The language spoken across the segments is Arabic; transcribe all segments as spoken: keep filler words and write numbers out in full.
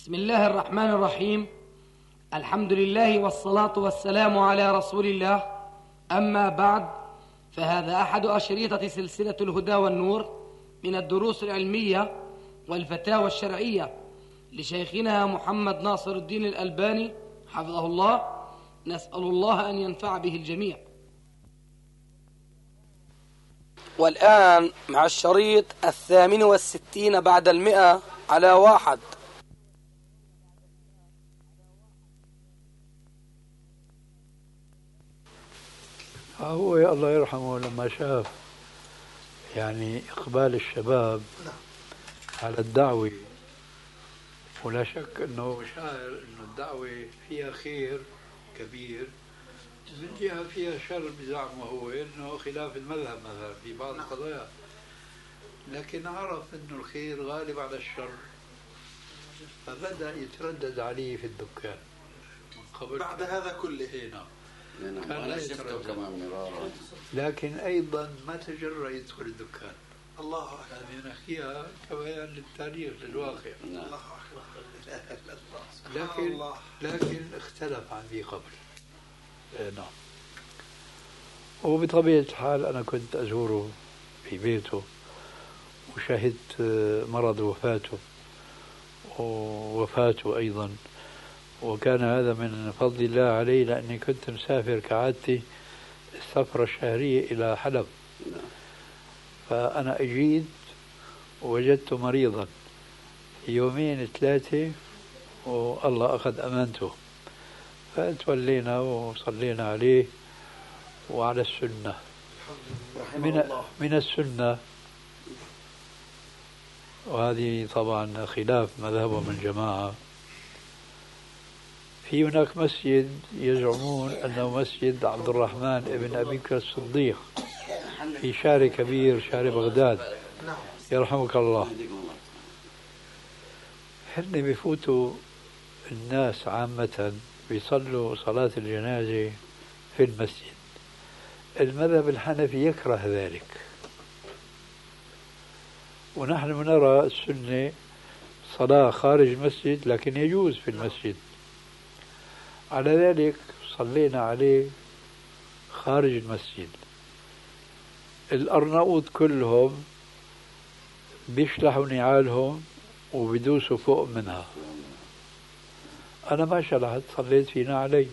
بسم الله الرحمن الرحيم. الحمد لله والصلاة والسلام على رسول الله. أما بعد، فهذا أحد أشريطة سلسلة الهدى والنور من الدروس العلمية والفتاوى الشرعية لشيخنا محمد ناصر الدين الألباني حفظه الله. نسأل الله أن ينفع به الجميع. والآن مع الشريط الثامن والستين بعد المئة على واحد. هو الله يرحمه لما شاف يعني إقبال الشباب على الدعوة، ولا شك أنه شاعر أنه الدعوة فيها خير كبير، من جهة فيها شر بزعمه هو أنه خلاف المذهب مثلا في بعض القضايا، لكن عرف أنه الخير غالب على الشر، فبدأ يتردد عليه في الدكان قبل بعد هذا كله. نعم. كان لا يتردد كمان مرارا، لكن أيضا ما تجرأ يدخل الدكان. الله أكبر. هذه نحكيها كبيان للتاريخ للواقع. الله أكبر. لكن لكن اختلف عن ذي قبل. نعم. وبطبيعة الحال أنا كنت أزوره في بيته وشهدت مرض وفاته ووفاته أيضا، وكان هذا من فضل الله علي، لأني كنت مسافر كعادتي السفرة الشهرية إلى حلب، فأنا أجيت ووجدته مريضا يومين ثلاثة والله أخذ أمانته، فتولينا وصلينا عليه وعلى السنة. من, من السنة، وهذه طبعا خلاف مذهبهم الجماعة، في هناك مسجد يزعمون أنه مسجد عبد الرحمن ابن أبي بكر الصديق في شارع كبير، شارع بغداد، يرحمك الله. هن بيفوتوا الناس عامة بيصلوا صلاة الجنازة في المسجد. المذهب الحنفي يكره ذلك، ونحن نرى السنة صلاة خارج المسجد لكن يجوز في المسجد. على ذلك صلينا عليه خارج المسجد. الأرناؤوط كلهم بيشلحوا نعالهم وبيدوسوا فوق منها. أنا ما شلحت، صليت فينا علي،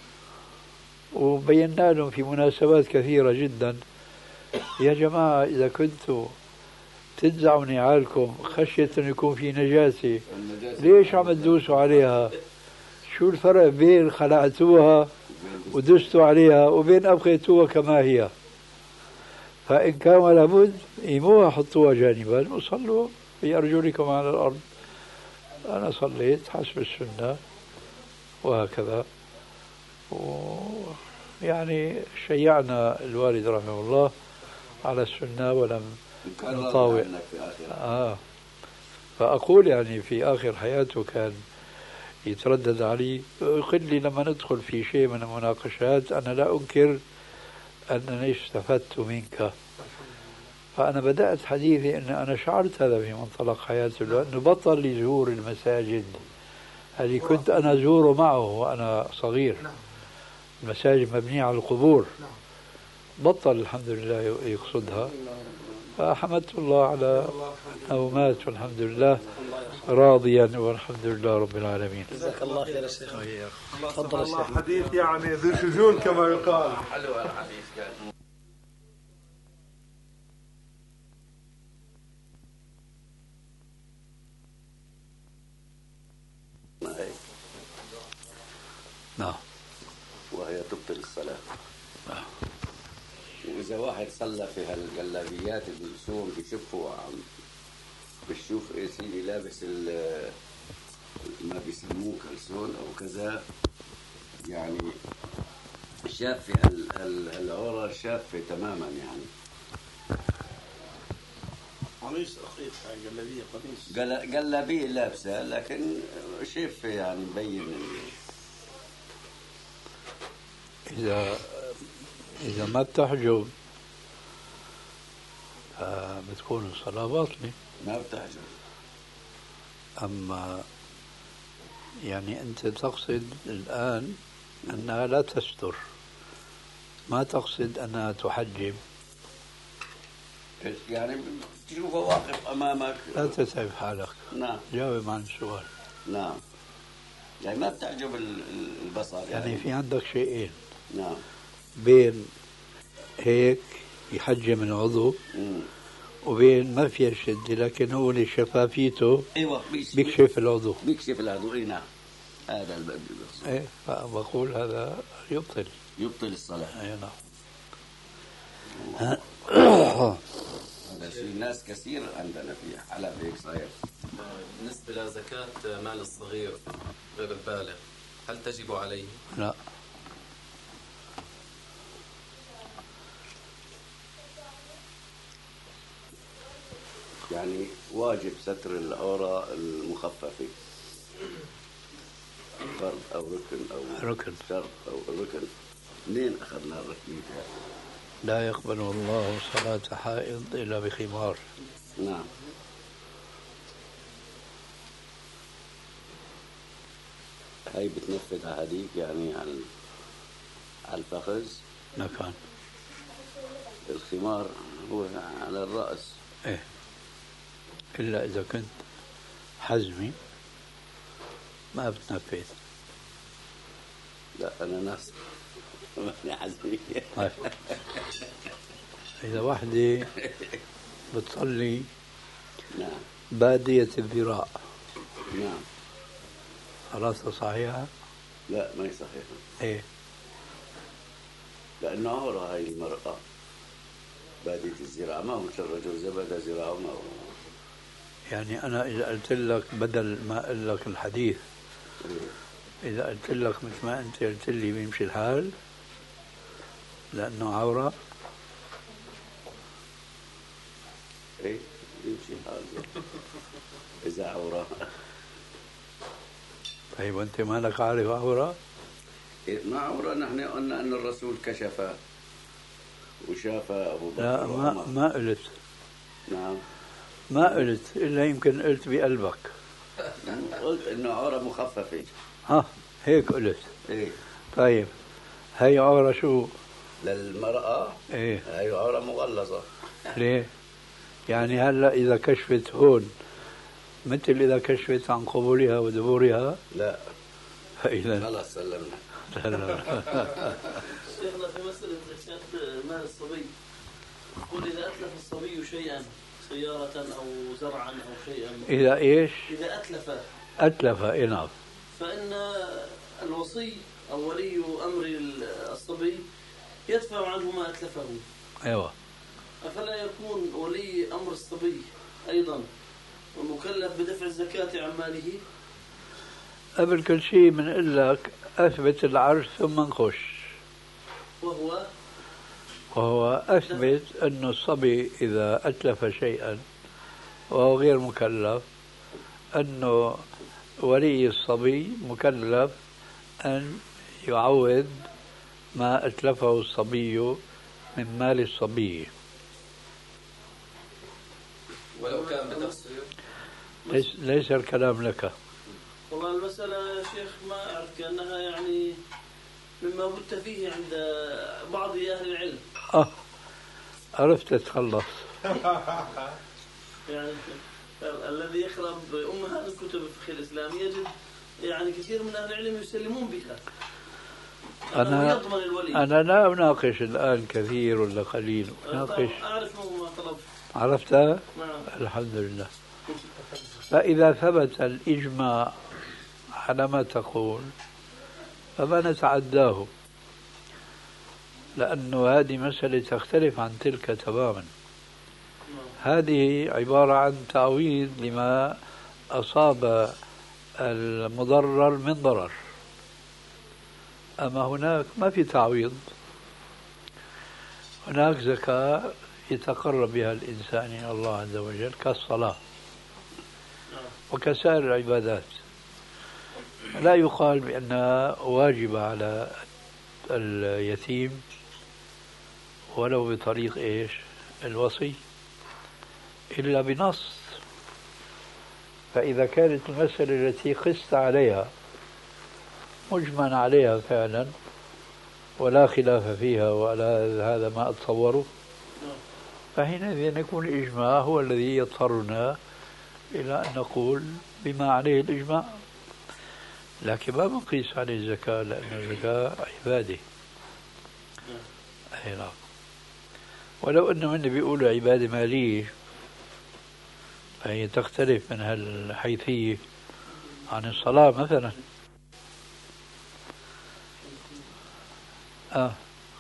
وبينا لهم في مناسبات كثيرة جدا: يا جماعة إذا كنتوا تنزعوا نعالكم خشية أن يكون في نجاسة، ليش عم تدوسوا عليها؟ شو الفرق بين خلعتوها ودستوا عليها وبين أبقيتوها كما هي؟ فإن كان لابد إيموها حطوها جانبا وصلوا بأرجلكم على الأرض. أنا صليت حسب السنة وهكذا، ويعني شيعنا الوالد رحمه الله على السنة ولم نطاوع. آه. فأقول يعني في آخر حياته كان يتردد علي، يقول لي لما ندخل في شيء من المناقشات أنا لا أنكر أنني استفدت منك. فأنا بدأت حديثي أن أنا شعرت هذا في منطلق حياته، لأنه بطل يزور المساجد اللي كنت أنا أزوره معه وأنا صغير، المساجد مبنية على القبور، بطل الحمد لله يقصدها. فحمدت الله على أنه مات والحمد لله راضيا والحمد لله رب العالمين. جزاك الله خير يا شيخ. تفضل يا شيخ. حديث يعني ذو شجون كما يقال. حلو الحديث كان. نعم. وهي تبطل الصلاة. نعم. وإذا واحد صلى في هالجلابيات اللي بيلبسوهم بيشوفوا عم بيشوف إيه سيدي لابس ما بيسموه كلسون أو كذا، يعني شافة هال هال هالعورة شافة تماما، يعني قميص رخيص، جلابية قميص جل جلابية لابسة لكن شافة، يعني مبين. إذا إذا ما بتحجب بتكون الصلاة باطلة. ما بتحجب. أما يعني أنت تقصد الآن أنها لا تستر، ما تقصد أنها تحجب. يعني تشوفه واقف أمامك. لا تتعب حالك. نعم. جاوب عن السؤال. نعم. يعني ما بتعجب البصر. يعني, يعني في عندك شيئين. نعم. بين هيك يحجم العضو مم. وبين ما فيها شدة لكن هو لشفافيته ايوه بيكشف العضو. بيكشف العضو. اي نعم. هذا الباب ايه فبقول هذا يبطل يبطل الصلاة. اي نعم. هذا شيء ناس كثير عندنا في حلب هيك صاير. بالنسبة لزكاة مال الصغير غير البالغ هل تجب عليه؟ لا. يعني واجب ستر العورة المخففة فرض أو ركن أو ركن شرط أو ركن. منين أخذنا الركنية؟ لا يقبل الله صلاة حائض إلا بخمار. نعم. هاي بتنفذ على هذيك يعني على على الفخذ. مكان الخمار هو على الرأس. ايه إلا إذا كنت حزمي ما بتنفذ. لا أنا ناس ماني حزمي. إذا وحدة بتصلي نعم بادية الذراع نعم راسها صحيحة؟ لا ما هي صحيحة. ايه لأنه عورة هاي المرأة بادية الذراع ما هو مثل الرجل زبد ذراعه ما هو. يعني أنا إذا قلت لك بدل ما أقول لك الحديث إذا قلت لك مثل ما أنت قلت لي بيمشي الحال لأنه عورة. إيه يمشي الحال إذا عورة. طيب وأنت مالك عارف عورة؟ إيه ما عورة. نحن قلنا أن الرسول كشف وشاف أبو بكر. لا ما ما قلت. نعم ما قلت إلا يمكن قلت بقلبك. قلت إنه عورة مخففة. ها هيك قلت. إيه طيب هي عورة شو؟ للمرأة. إيه هي عورة مغلظة. ليه؟ يعني هلا إذا كشفت هون مثل إذا كشفت عن قبولها ودبورها؟ لا فإذا خلاص سلمنا. لا لا. شيخنا في مسألة زكاة مال الصبي يقول إذا أتلف الصبي شيئا سيارة أو زرعا أو شيئا. إذا إيش؟ إذا أتلف أتلف. إيه نعم. فإن الوصي أو ولي أمر الصبي يدفع عنه ما أتلفه. أيوة. أفلا يكون ولي أمر الصبي أيضا مكلف بدفع الزكاة عن ماله؟ قبل كل شيء بنقول لك أثبت العرش ثم نخش. وهو وهو أثبت أن الصبي إذا أتلف شيئا وهو غير مكلف أنه ولي الصبي مكلف أن يعوض ما أتلفه الصبي من مال الصبي ولو كان بتقصير. ليس, ليس الكلام لك. والله المسألة يا شيخ ما أعرف كأنها يعني مما بت فيه عند بعض أهل العلم. آه عرفت تتخلص. يعني الذي يقرأ بأمهات الكتب الفقه الإسلامي يجد يعني كثير من أهل العلم يسلمون بها. أنا أنا لا أناقش الآن كثير ولا قليل. أناقش. أعرف ما طلب. عرفتها؟ نعم. الحمد لله. فإذا ثبت الإجماع على ما تقول فما نتعداه لأنه هذه مسألة تختلف عن تلك تماما. هذه عبارة عن تعويض لما أصاب المضرر من ضرر. أما هناك ما في تعويض. هناك زكاة يتقرب بها الإنسان إلى الله عز وجل كالصلاة وكسائر العبادات. لا يقال بأنها واجبة على اليتيم ولو بطريق إيش الوصي إلا بنص. فإذا كانت المسألة التي قست عليها مجمع عليها فعلا ولا خلاف فيها ولا هذا ما أتصوره، فحينئذ يكون الإجماع هو الذي يضطرنا إلى أن نقول بما عليه الإجماع، لكن ما بنقيس عليه الزكاة لأن الزكاة عبادة. أي نعم. ولو أنه من بيقولوا عبادة مالية فهي تختلف من هالحيثية عن الصلاة مثلا. آه.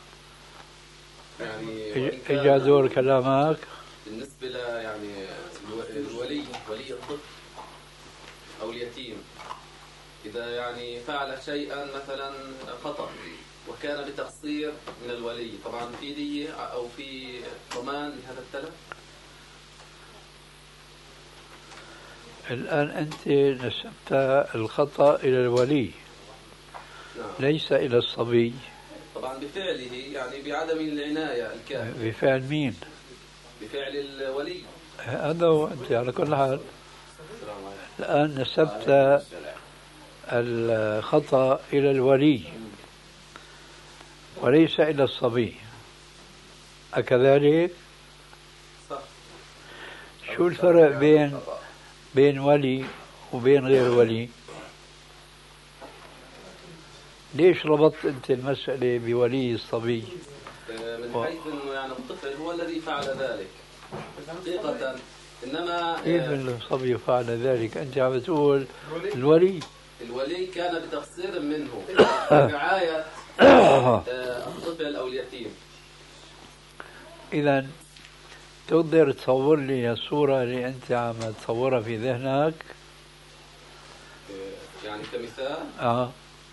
يعني إجا دور كلامك بالنسبة ل يعني الولي ولي الطفل أو اليتيم إذا يعني فعل شيئا مثلا خطأ وكان بتقصير من الولي، طبعا في دية أو في ضمان لهذا التلف. الآن أنت نسبت الخطأ إلى الولي. نعم. ليس إلى الصبي. طبعا بفعله يعني بعدم العناية الكافية. بفعل مين؟ بفعل الولي. هذا هو. أنت على كل حال الآن نسبت الخطأ إلى الولي وليس إلى الصبي، أكذلك؟ صح. شو الفرق بين بين ولي وبين غير ولي؟ ليش ربطت أنت المسألة بولي الصبي؟ من حيث أنه يعني الطفل هو الذي فعل ذلك حقيقة، إنما كيف الصبي فعل ذلك؟ أنت عم تقول الولي. الولي كان بتقصير منه برعاية الطفل أو اليتيم. إذا تقدر تصور لي الصورة اللي أنت عم تصورها في ذهنك؟ يعني كمثال. آه.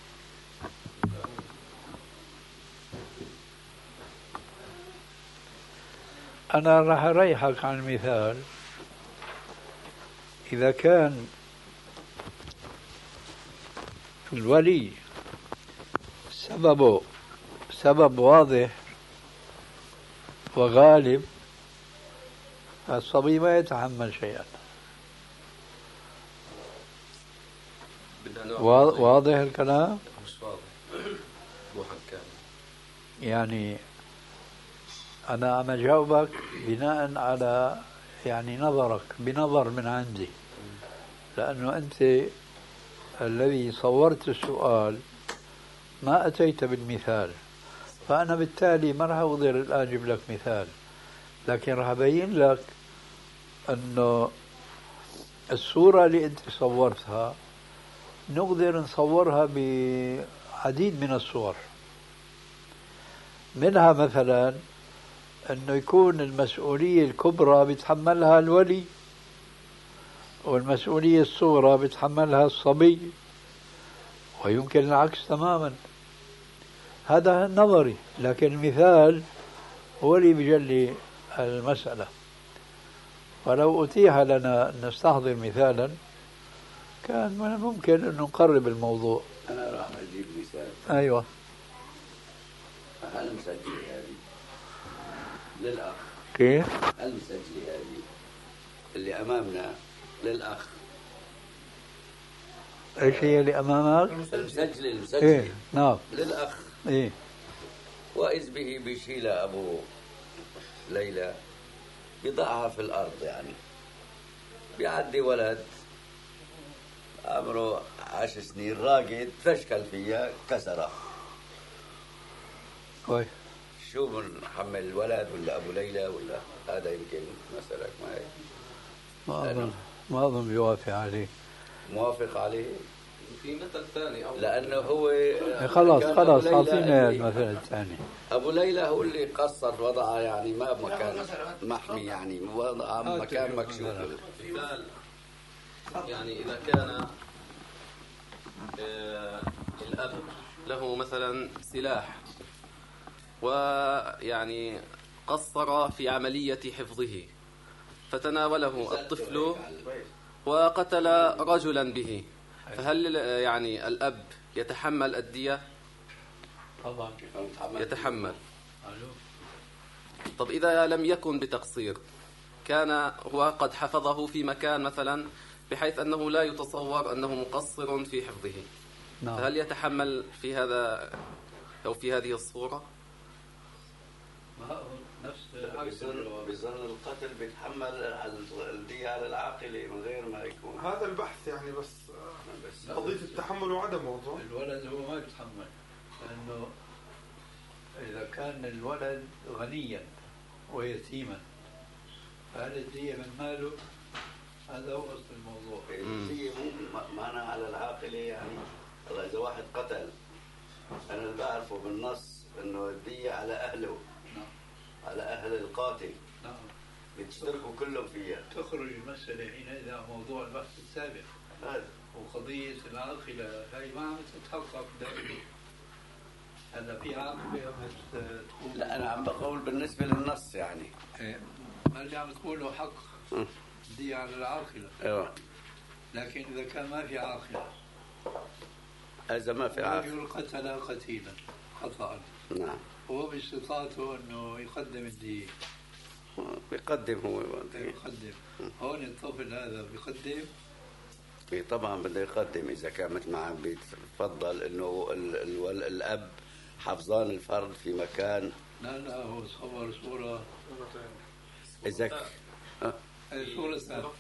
أنا راح أريحك عن المثال. إذا كان الولي سببه سبب واضح وغالب الصبي ما يتحمل شيئا. واضح الكلام؟ مش واضح. بوحة كامل. يعني أنا عم أجاوبك بناء على يعني نظرك، بنظر من عندي، لأنه أنت الذي صورت السؤال ما أتيت بالمثال، فأنا بالتالي ما راح أقدر الآن أجيب لك مثال، لكن راح أبين لك أنه الصورة اللي أنت صورتها نقدر نصورها بعديد من الصور. منها مثلا أنه يكون المسؤولية الكبرى بيتحملها الولي والمسؤولية الصغرى بيتحملها الصبي، ويمكن العكس تماما. هذا نظري، لكن المثال هو اللي بيجلي المسألة. ولو أتيح لنا أن نستحضر مثالا كان من الممكن أن نقرب الموضوع. أنا راح أجيب مثال. أيوة. هل مسجل هذه للأخ؟ كيف؟ هل مسجل هذه اللي أمامنا للأخ؟ ايش هي اللي امامك؟ المسجل المسجل إيه؟ نعم. للأخ. إيه؟ وإذ به بيشيل أبو ليلى بيضعها في الأرض، يعني بيعدي ولد عمره عشر سنين راقد فشكل فيها كسرها. كويس. شو بنحمل الولد ولا أبو ليلى ولا هذا؟ يمكن مسألك معي ما أظن ما أظن بيوافق عليه. موافق عليه في مثل ثاني أو لأنه هو خلاص خلاص أعطينا المثل الثاني. أبو ليلى هو اللي قصر وضعها، يعني ما بمكان محمي، يعني وضعها مكان مكشوف. مثال يعني إذا كان آه الأب له مثلا سلاح ويعني قصر في عملية حفظه فتناوله الطفل وقتل رجلا به، فهل يعني الأب يتحمل الدية؟ طبعا يتحمل. طب إذا لم يكن بتقصير، كان هو قد حفظه في مكان مثلا بحيث أنه لا يتصور أنه مقصر في حفظه، نعم. فهل يتحمل في هذا أو في هذه الصورة؟ نفس بظن بظن القتل بيتحمل الدية على العاقلة من غير ما يكون هذا البحث يعني، بس بس قضية التحمل وعدمه. الولد هو ما يتحمل، لأنه إذا كان الولد غنيا ويتيما فهل الدية من ماله؟ هذا هو أصل الموضوع. الدية مو معناها على العاقلة يعني. والله إذا واحد قتل، أنا اللي بعرفه بالنص إنه الدية على أهله. نعم. على أهل القاتل. نعم. بيشتركوا كلهم فيها. تخرج المسألة حينئذ عن موضوع البحث السابق. هذا. وقضية العاقلة هي ما عم تتحقق دائما. هلا في عاقلة تقول لا أنا عم بقول بالنسبة للنص يعني. إيه، ما اللي عم تقوله حق دي على العاقلة. أيوة. لكن إذا كان ما في عاقلة، إذا ما في عاقلة. رجل قتل قتيلا خطأ. نعم. هو باستطاعته أنه يقدم الدية. بيقدم هو. يقدم. هون الطفل هذا بيقدم. طبعا بده يقدم إذا كان مثل ما عم بيتفضل إنه ال ال الأب حفظان الفرد في مكان. لا لا هو صور صورة. إذا ك... أه؟ الصورة الثانية.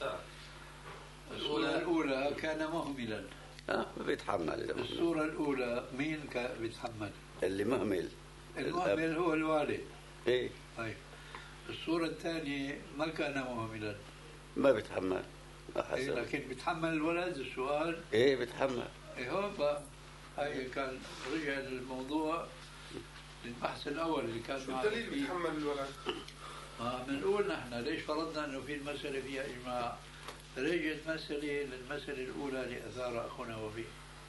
الصورة الأولى كان مهملا. اه بيتحمل. الصورة الأولى مين كان بيتحمل؟ اللي مهمل. المهمل هو الوالد. ايه. طيب. الصورة الثانية ما كان مهملا. ما بيتحمل. إيه لكن بيتحمل الولد السؤال. ايه بيتحمل. ايه هو بقى هاي كان رجع الموضوع للبحث الأول اللي كان شو الدليل بيتحمل الولد؟ ما بنقول نحن ليش فرضنا انه في المسألة فيها إجماع؟ رجعت مسألة للمسألة الأولى لأثار أخونا وفيه.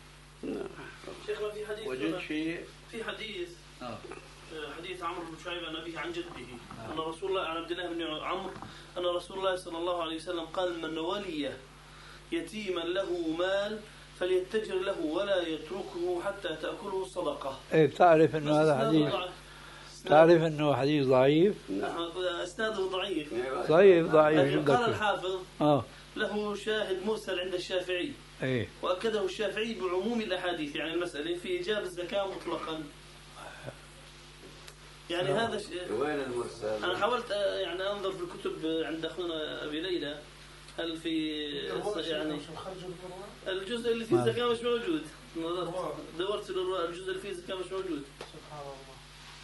شيخنا في حديث وجد شيء في حديث آه. حديث عمرو بن شعيب عن أبيه عن جده آه. أن رسول الله عن عبد الله بن عمرو أن رسول الله صلى الله عليه وسلم قال من ولي يتيما له مال فليتجر له ولا يتركه حتى تأكله الصدقة. إيه بتعرف إنه هذا حديث تعرف إنه حديث ضعيف. إسناده ضعيف. ضعيف ضعيف لكن قال الحافظ آه. له شاهد مرسل عند الشافعي. إيه. وأكده الشافعي بعموم الأحاديث يعني المسألة في إيجاب الزكاة مطلقا. يعني آه. هذا ش... وين المرسل؟ أنا حاولت يعني أنظر في الكتب عند أخونا أبي ليلى هل في يعني الجزء اللي فيه الزكاة مش موجود. دورت الجزء اللي فيه الزكاة مش موجود. سبحان الله.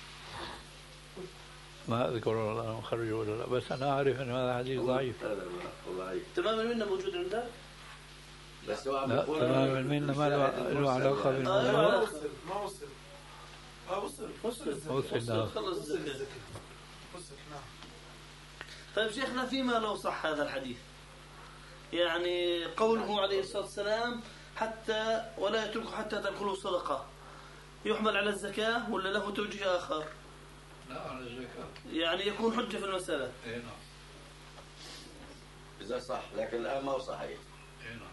ما أذكر والله مخرجه ولا لا، بس أنا أعرف أن هذا حديث ضعيف. تماما منا موجود عندك؟ بس هو عم لا تماما منا ما له علاقة بالموضوع. ما وصل. اه وصل. وصل. وصل. خلص الزكاة. وصل نعم. طيب شيخنا فيما لو صح هذا الحديث يعني قوله عليه الصلاة والسلام حتى ولا يتركه حتى تأكله صدقة يحمل على الزكاة ولا له توجيه آخر؟ لا على الزكاة. يعني يكون حجة في المسألة. إيه نعم. إذا صح لكن الآن ما هو صحيح. إيه نعم.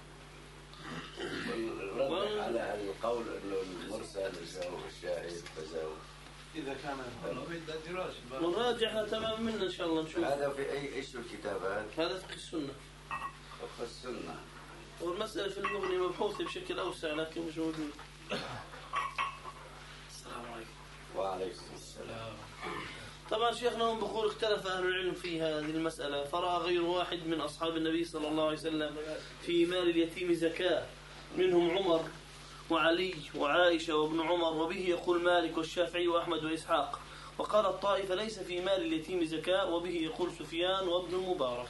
الرد على القول إنه المرسل يساوي الشاهد فزاوي. إذا كان ونراجعها تمام منا إن شاء الله نشوف. هذا في أي إيش الكتابات؟ هذا فقه السنة. فقه السنة. والمسألة في المغني مبحوثة بشكل أوسع لكن مش موجود. السلام عليكم. وعليكم السلام. طبعا شيخنا هم بقول اختلف أهل العلم في هذه المسألة فرأى غير واحد من أصحاب النبي صلى الله عليه وسلم في مال اليتيم زكاة منهم عمر وعلي وعائشة وابن عمر وبه يقول مالك والشافعي وأحمد وإسحاق وقال الطائفة ليس في مال اليتيم زكاة وبه يقول سفيان وابن المبارك.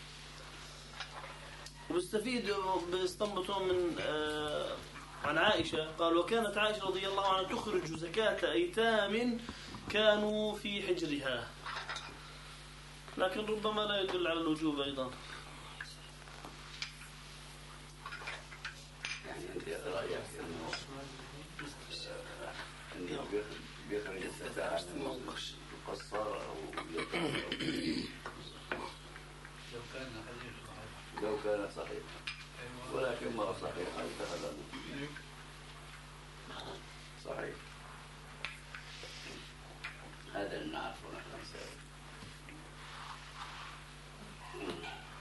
وبستفيد بيستنبطون من آه عن عائشة قال وكانت عائشة رضي الله عنها تخرج زكاة أيتام كانوا في حجرها لكن ربما لا يدل على الوجوب أيضا. يعني أنت رأيك إنه إنه بيخرج الزكاة عن القصار أو لو كان حديث صحيح. لو كان صحيح ولكن ما صحيح انتهى صحيح. هذا اللي نعرفه نحن نسوي.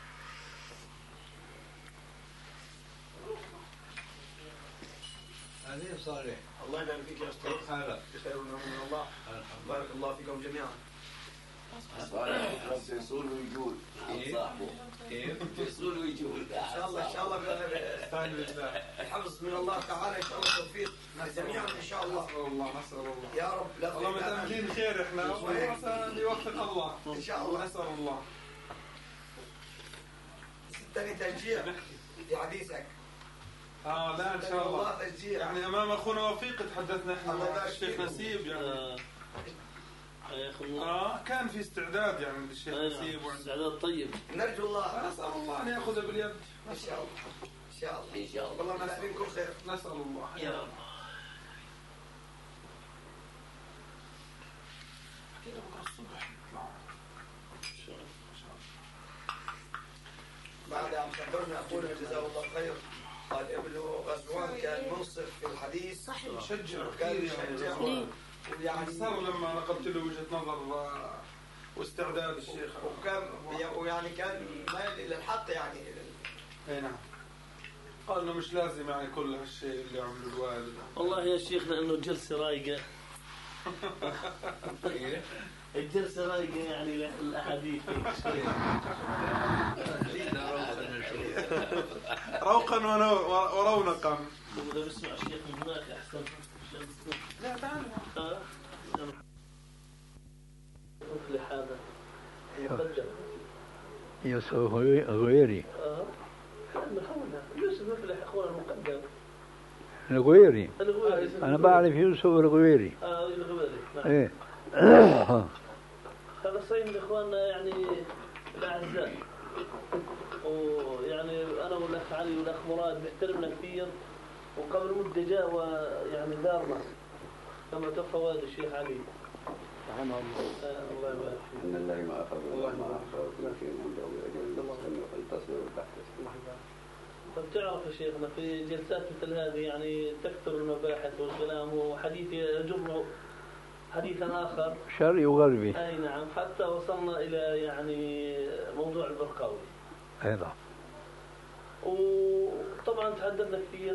هل كيف صالح؟ الله يبارك فيك يا أستاذ. حالك؟ بخير ونعم من الله. بارك الله فيكم جميعا. صالح بس يصول ويجول صاحبه كيف يصول ويجول ان شاء الله ان شاء الله الحفظ من الله تعالى ان شاء الله توفيق جميعا ان شاء الله. نسأل الله نسأل الله يا رب. لا والله متأملين خير احنا ويوفق الله ان شاء الله. نسأل الله. ثاني تشجيع في حديثك. اه لا ان شاء الله تشجيع يعني امام اخونا وفيق تحدثنا احنا الشيخ نسيب يعني اه كان في استعداد يعني للشيخ نسيب استعداد طيب. نرجو الله نسأل الله ان ياخذ باليد ان شاء الله ان شاء الله ان شاء الله. والله نسألكم خير. نسأل الله يا رب. كده بكره الصبح بعد أن خبرنا أخونا جزاه الله خير قال ابن غزوان كان منصف في الحديث صحيح. شجع كان كثير يشجع يعني ويعني صار لما نقلت له وجهة نظر واستعداد الشيخ وكان ويعني كان مايل إلى الحق يعني. اي نعم. قال انه مش لازم يعني كل هالشيء اللي عمله الوالد. والله يا شيخنا انه جلسه رايقه. الجلسه رايقه يعني الاحاديث روقا ورونقا. اذا بسمع الشيخ من هناك احسن. لا تعال. مفلح هذا مقدم يوسف غويري. اه نحاولها. يوسف مفلح اخونا المقدم الغويري. الغويري. انا بعرف يوسف الغويري. اه الغويري نعم. ايه هذا صين من اخواننا يعني الاعزاء، ويعني انا والاخ علي والاخ مراد نحترمنا كثير، وقبل مده جاء ويعني زارنا لما توفى والد الشيخ علي رحمه الله. آه الله يبارك فيك. ان الله ما اخذ الله ما اخذ كل شيء عنده باجل مسمى فلتصبر وتحتسب. طب تعرف يا شيخنا في جلسات مثل هذه يعني تكثر المباحث والكلام وحديث يجر حديثا آخر شرقي وغربي. أي نعم، حتى وصلنا إلى يعني موضوع البرقاوي أيضا. وطبعا تحدثنا كثير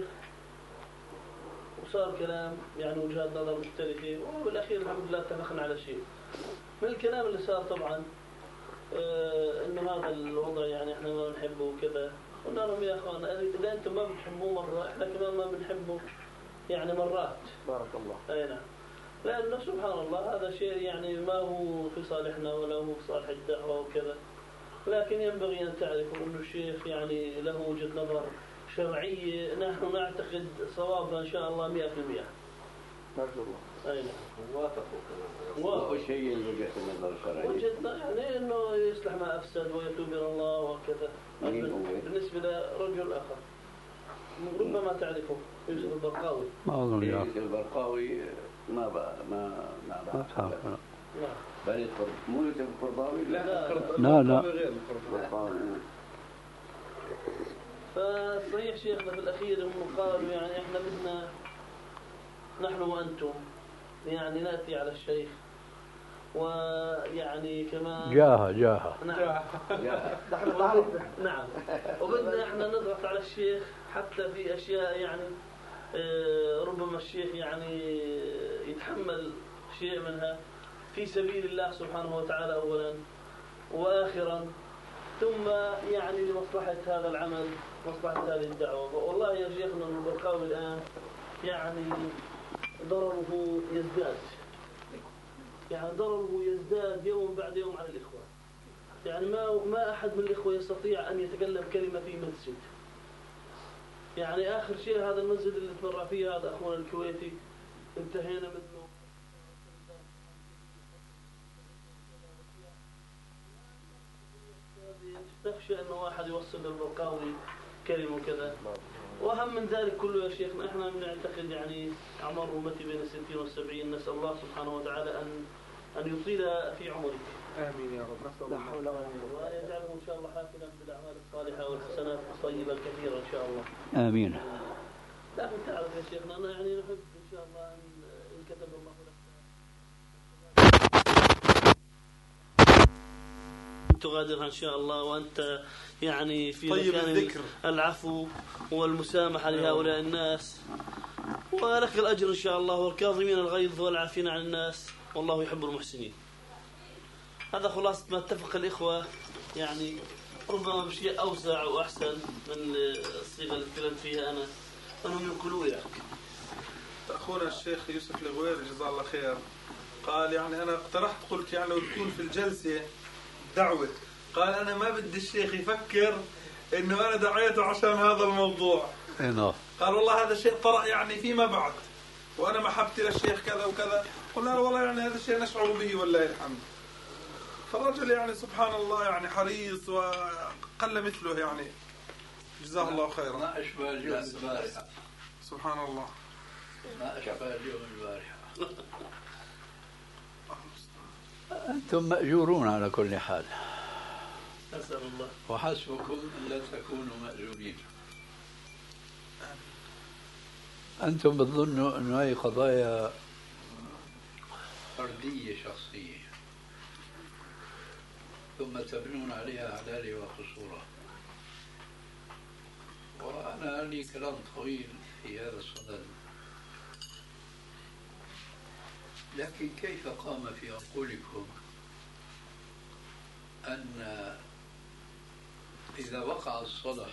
وصار كلام يعني وجهات نظر مختلفة، وبالأخير الحمد لله اتفقنا على شيء. من الكلام اللي صار طبعا آه إنه هذا الوضع يعني إحنا ما بنحبه وكذا. قلنا لهم يا أخوان إذا أنتم ما بتحبوه مرة إحنا كمان ما بنحبه يعني مرات. بارك الله. أي نعم. لأنه سبحان الله هذا شيء يعني ما هو في صالحنا ولا هو في صالح الدعوة وكذا، لكن ينبغي أن تعرفوا أن الشيخ يعني له وجهة نظر شرعية نحن نعتقد صوابها إن شاء الله مئة في المئة. نرجو الله. أي نعم. وافقوا. وش هي وجهة النظر الشرعية؟ وجهة يعني أنه يصلح ما أفسد ويتوب إلى الله وكذا. بالنسبة لرجل آخر ربما تعرفه يوسف البرقاوي. ما أظن يوسف البرقاوي ما بقى ما ما بقى بل مو يوسف القرضاوي. لا لا لا فصحيح شيخنا في الأخير هم قالوا يعني إحنا بدنا نحن وأنتم يعني نأتي على الشيخ ويعني كمان جاها جاها نعم نعم وبدنا إحنا نضغط على الشيخ حتى في أشياء يعني ربما الشيخ يعني يتحمل شيء منها في سبيل الله سبحانه وتعالى أولا وآخرا، ثم يعني لمصلحة هذا العمل مصلحة هذه الدعوة. والله يا شيخنا البرقاوي الآن يعني ضرره يزداد، يعني ضرره يزداد يوم بعد يوم على الإخوة. يعني ما ما أحد من الإخوة يستطيع أن يتكلم كلمة في مسجد. يعني آخر شيء هذا المسجد اللي تمرع فيه هذا أخونا الكويتي انتهينا منه. نخشى أنه واحد يوصل للبرقاوي كلمة كذا. وأهم من ذلك كله يا شيخنا إحنا بنعتقد يعني أعمار أمتي بين الستين والسبعين، نسأل الله سبحانه وتعالى أن أن يطيل في عمرك. آمين يا رب. نسأل الله وأن يجعله إن شاء الله حافلا بالأعمال الصالحة والحسنات الطيبة الكثيرة إن شاء الله. آمين. لكن تعرف يا شيخنا أنا يعني نحب إن شاء الله أن كتب الله لك تغادرها إن شاء الله وأنت يعني في طيب مكان الذكر. العفو والمسامحة لهؤلاء الناس، ولك الأجر إن شاء الله، والكاظمين الغيظ والعافين عن الناس والله يحب المحسنين. هذا خلاصة ما اتفق الإخوة، يعني ربما بشيء أوسع وأحسن من الصيغة اللي تكلمت فيها أنا، أنهم ينقلوا لك. أخونا الشيخ يوسف الغوير جزاه الله خير قال يعني أنا اقترحت، قلت يعني لو تكون في الجلسة دعوة، قال أنا ما بدي الشيخ يفكر إنه أنا دعيته عشان هذا الموضوع. إيه قال والله هذا شيء طرأ يعني فيما بعد، وأنا محبتي للشيخ كذا وكذا. قلنا له والله يعني هذا الشيء نشعر به والله الحمد. فالرجل يعني سبحان الله يعني حريص وقل مثله يعني، جزاه الله خيرا. ما أشبه اليوم البارحة، سبحان الله، ما أشبه اليوم البارحة. أنتم مأجورون على كل حال، أسأل الله وحسبكم أن لا تكونوا مأجورين. أنتم بتظنوا أن هذه قضايا فردية شخصية، ثم تبنون عليها أعلالي وقصورا. وأنا لي كلام طويل في هذا الصدد، لكن كيف قام في عقولكم أن إذا وقع الصلح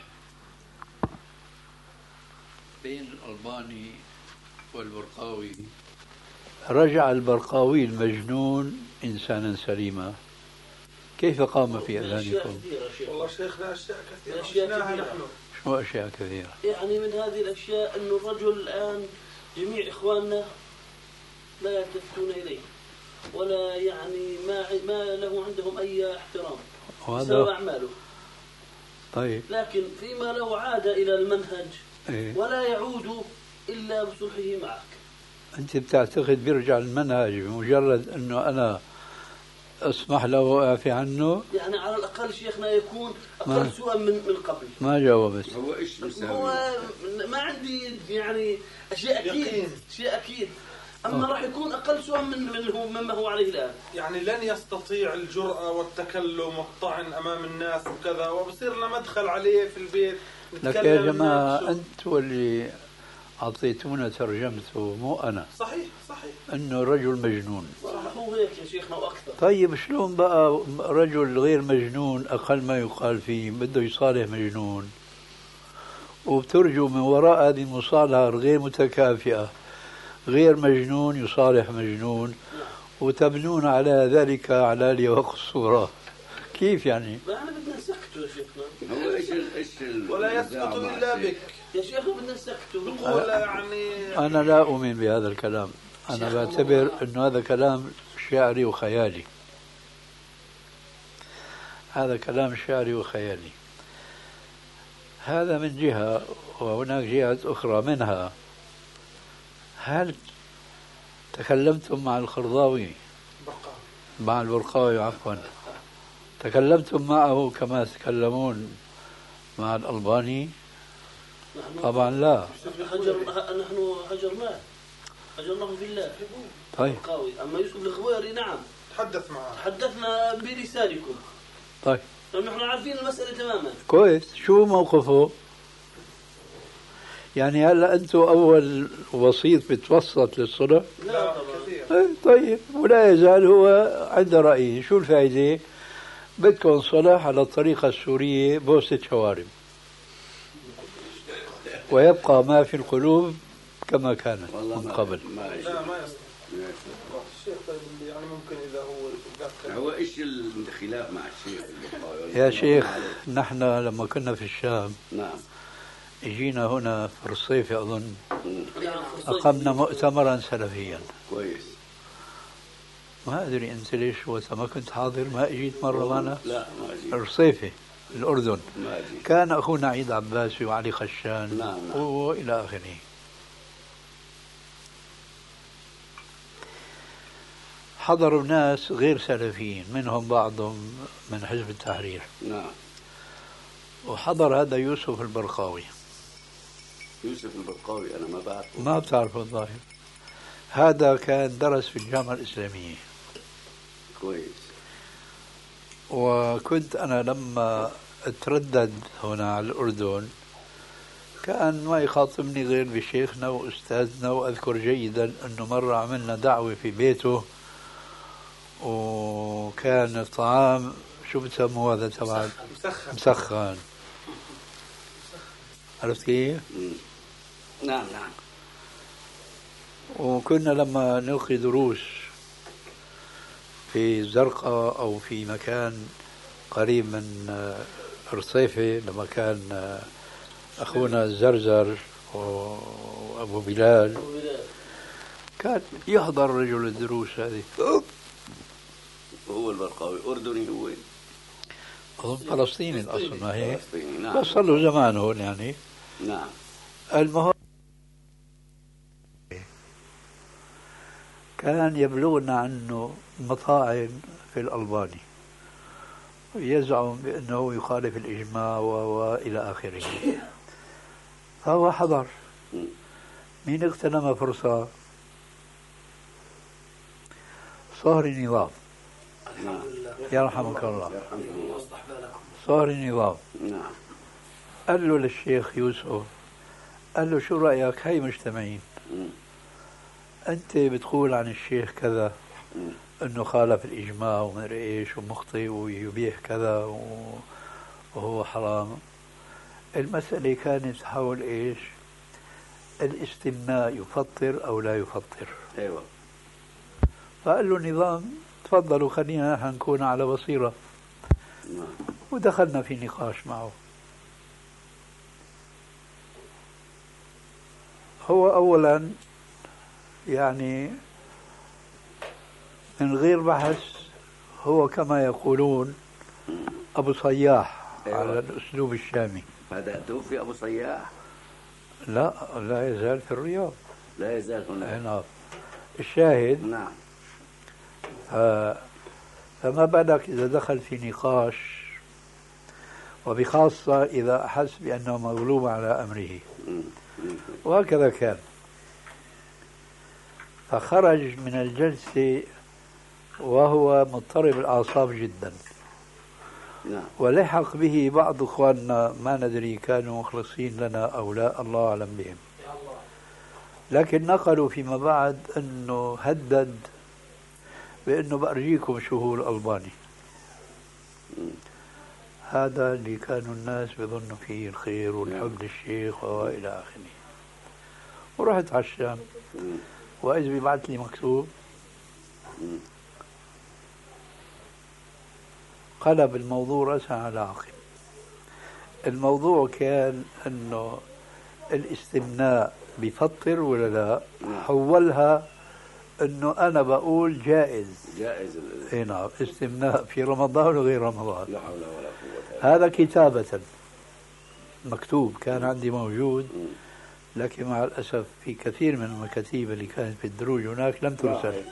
بين الألباني والبرقاوي رجع البرقاوي المجنون إنسانا سليما؟ كيف قام في أذهانكم؟ والله شيخنا أشياء كثيرة أشياء عشناها كثيرة. نحن. شو أشياء كثيرة؟ يعني من هذه الأشياء أن الرجل الآن جميع إخواننا لا يلتفتون إليه، ولا يعني ما ما له عندهم أي احترام بسبب أعماله. طيب، لكن فيما لو عاد إلى المنهج إيه؟ ولا يعود إلا بصلحه معك. أنت بتعتقد بيرجع المنهج بمجرد أنه أنا أسمح له وأعفي عنه؟ يعني على الأقل شيخنا يكون أقل سوءا من من قبل. ما جاوبت. هو إيش مساوي؟ هو ما عندي يعني أشياء أكيد، أشياء أكيد، أما راح يكون أقل سوءا من من هو مما هو عليه الآن. يعني لن يستطيع الجرأة والتكلم والطعن أمام الناس وكذا، وبصير لنا مدخل عليه في البيت. لك يا جماعة أنتوا اللي أعطيتونا ترجمته مو أنا. صحيح صحيح. أنه رجل مجنون. هو هيك يا شيخنا وأكثر. طيب شلون بقى رجل غير مجنون أقل ما يقال فيه بده يصالح مجنون، وبترجوا من وراء هذه المصالحة غير متكافئة غير مجنون يصالح مجنون، وتبنون على ذلك أعلالي وقصورا؟ كيف يعني؟ ما أنا بدنا نسكته يا شيخنا. هو إيش إيش ولا يسقط إلا بك يا شيخنا، بدنا نسكته. نقول يعني أنا لا أؤمن بهذا الكلام. أنا بعتبر أنه هذا كلام شعري وخيالي. هذا كلام شعري وخيالي. هذا من جهة، وهناك جهة أخرى منها. هل تكلمتم مع الخرضاوي مع البرقاوي عفوا تكلمتم معه كما تكلمون مع الألباني؟ طبعا لا. هجر نحن هجرناه هجرناه في الله. طيب. أما يوسف الغويري نعم تحدث معه، تحدثنا بلسانكم. طيب، نحن عارفين المسألة تماما. كويس. شو موقفه؟ يعني هلا أنتم أول وسيط بتوسط للصلح؟ لا كثير. طيب، ولا يزال هو عند رأيه. شو الفائدة؟ بدكم صلح على الطريقة السورية بوسة شوارب، ويبقى ما في القلوب كما كانت من قبل. لا ما يستطيع الشيخ. طيب يعني ممكن إذا هو هو إيش الخلاف مع الشيخ؟ يا شيخ، نحن لما كنا في الشام نعم اجينا هنا في الصيف أظن أقمنا مؤتمرا سلفيا. كويس. ما أدري أنت ليش وقت ما كنت حاضر ما أجيت مرة معنا؟ لا ما أجيت. الصيفي الأردن. ما أجيت. كان أخونا عيد عباسي وعلي خشان. نعم نعم. وإلى آخره. حضروا ناس غير سلفيين، منهم بعضهم من حزب التحرير. نعم. وحضر هذا يوسف البرقاوي. يوسف البرقاوي أنا ما بعرفه. ما بتعرفه الظاهر. هذا كان درس في الجامعة الإسلامية. كويس. وكنت أنا لما أتردد هنا على الأردن كان ما يخاطبني غير بشيخنا وأستاذنا. وأذكر جيدا أنه مرة عملنا دعوة في بيته وكان الطعام شو بتسموه هذا تبع مسخن مسخن. عرفت كيف؟ نعم نعم. وكنا لما نلقي دروس في الزرقاء أو في مكان قريب من رصيفة، لما كان أخونا الزرزر وأبو بلال كان يحضر رجل الدروس هذه. هو البرقاوي أردني هو أظن فلسطيني الأصل، ما هي؟ نعم. بس صار له زمان هون يعني. نعم. المهم كان يبلغنا عنه مطاعن في الألباني يزعم بأنه يخالف الإجماع وإلى آخره. فهو حضر. مين اغتنم فرصة؟ صهر النظام يرحمك الله. صهر النظام نعم. قال له للشيخ يوسف، قال له شو رأيك هاي مجتمعين، أنت بتقول عن الشيخ كذا أنه خالف الإجماع ومدري إيش ومخطئ ويبيح كذا وهو حرام. المسألة كانت حول إيش؟ الاستمناء يفطر أو لا يفطر. أيوة. فقال له النظام تفضلوا خلينا نحن نكون على بصيرة. ودخلنا في نقاش معه. هو أولا يعني من غير بحث هو كما يقولون أبو صياح. أيوة. على الأسلوب الشامي. هذا توفي أبو صياح؟ لا لا يزال في الرياض. لا يزال هنا. نعم. الشاهد. نعم. ف... فما بالك إذا دخل في نقاش، وبخاصة إذا أحس بأنه مغلوب على أمره. وهكذا كان. فخرج من الجلسة وهو مضطرب الأعصاب جدا. ولحق به بعض إخواننا ما ندري كانوا مخلصين لنا أو لا، الله أعلم بهم، لكن نقلوا فيما بعد أنه هدد بأنه بأرجيكم شو هو الألباني. هذا اللي كانوا الناس بيظنوا فيه الخير والحب للشيخ وإلى آخره. ورحت على الشام وإذ بيبعث لي مكتوب قلب الموضوع رأسا على عقب. الموضوع كان أنه الاستمناء بيفطر ولا لا، حولها أنه أنا بقول جائز. جائز. إيه نعم. استمناء في رمضان وغير رمضان. لا حول ولا قوة. هذا كتابة مكتوب كان عندي موجود، لكن مع الأسف في كثير من المكاتيب اللي كانت في الدروج هناك لم ترسل.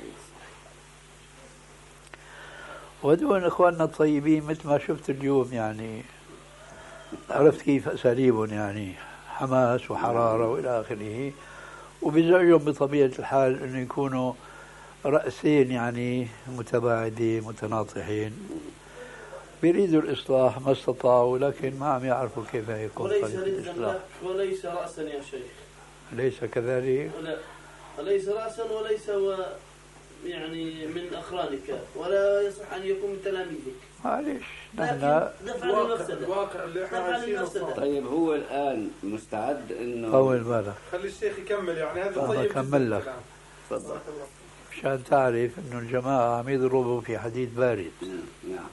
ودون إخواننا الطيبين مثل ما شفت اليوم يعني، عرفت كيف أساليبهم يعني حماس وحرارة وإلى آخره، وبزعجهم بطبيعة الحال أنه يكونوا رأسين يعني متباعدين متناطحين، بيريدوا الإصلاح ما استطاعوا، لكن ما عم يعرفوا كيف يكون الإصلاح. وليس رأسا يا شيخ. ليس كذلك. لا ليس رأسا وليس و يعني من أقرانك، ولا يصح أن يكون من تلاميذك. معلش نحن دفع المفسدة. الواقع اللي احنا عايشينه. طيب هو الآن مستعد إنه طول بالك. خلي الشيخ يكمل يعني هذا طيب. أكمل لك تفضل مشان تعرف إنه الجماعة عم يضربوا في حديد بارد. نعم.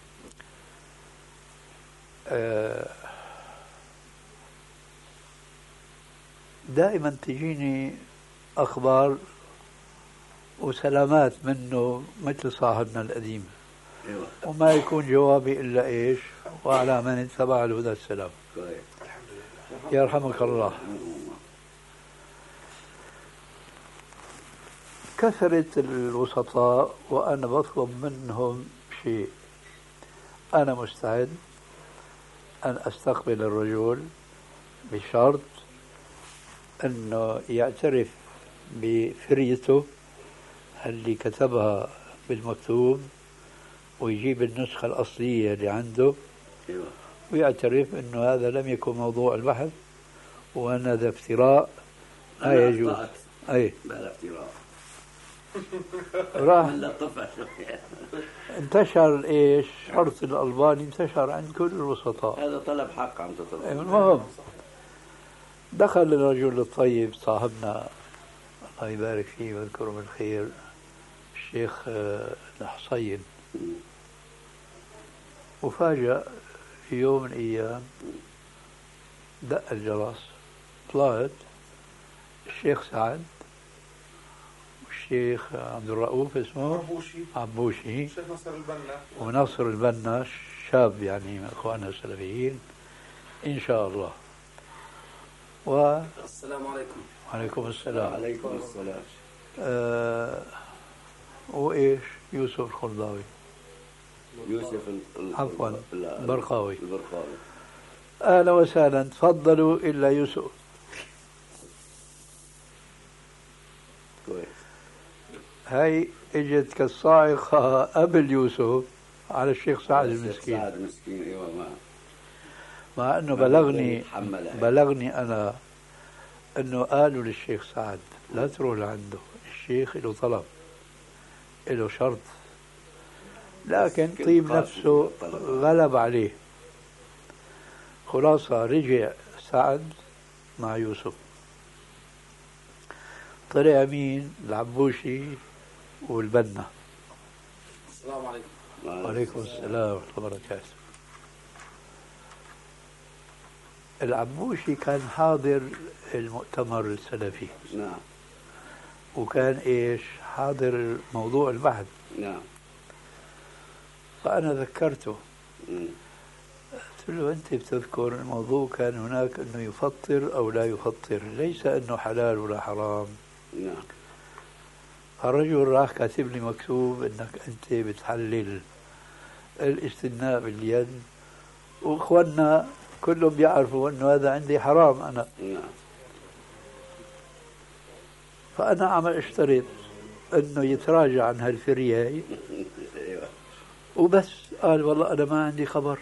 آه دائما تجيني أخبار وسلامات منه مثل صاحبنا القديم. أيوة. وما يكون جوابي إلا إيش؟ وعلى من اتبع الهدى السلام. يرحمك الله. كثرت الوسطاء وأنا بطلب منهم شيء، أنا مستعد أن أستقبل الرجل بشرط أنه يعترف بفريته اللي كتبها بالمكتوب ويجيب النسخة الأصلية اللي عنده ويعترف أنه هذا لم يكن موضوع البحث وأن هذا افتراء لا يجوز. أي بلا افتراء. راح لطفها شوية. انتشر إيش شرط الألباني انتشر عند كل الوسطاء. هذا طلب حق عم تطلب. المهم دخل الرجل الطيب صاحبنا الله يبارك فيه ويذكره بالخير الشيخ الحصين، وفاجأ في يوم من الأيام دق الجرس، طلعت الشيخ سعد والشيخ عبد الرؤوف اسمه عبوشي عبوشي الشيخ نصر البنا ونصر البنا شاب يعني من إخواننا السلفيين إن شاء الله. و السلام عليكم. وعليكم السلام. عليكم السلام. آه وإيش يوسف الخلداوي يوسف عفوا البرقاوي. البرقاوي. أهلا وسهلا، تفضلوا إلا يوسف. كويس. هاي اجت كالصاعقة قبل يوسف على الشيخ سعد المسكين. سعد المسكين ايوه. ما مع انه بلغني بلغني انا انه قالوا للشيخ سعد لا تروح لعنده، الشيخ له طلب له شرط، لكن طيب نفسه غلب عليه. خلاصة رجع سعد مع يوسف، طلع مين؟ العبوشي والبنا. السلام عليكم. وعليكم السلام ورحمة الله وبركاته. العبوشي كان حاضر المؤتمر السلفي. نعم. وكان ايش؟ حاضر موضوع البحث. نعم. فأنا ذكرته. مم. قلت له أنت بتذكر الموضوع كان هناك أنه يفطر أو لا يفطر، ليس أنه حلال ولا حرام. نعم. الرجل راح كاتب لي مكتوب أنك أنت بتحلل الاستثناء باليد، وإخواننا كلهم بيعرفوا أنه هذا عندي حرام أنا. نعم. فأنا عم اشترط أنه يتراجع عن هالفرية هي وبس. قال والله أنا ما عندي خبر.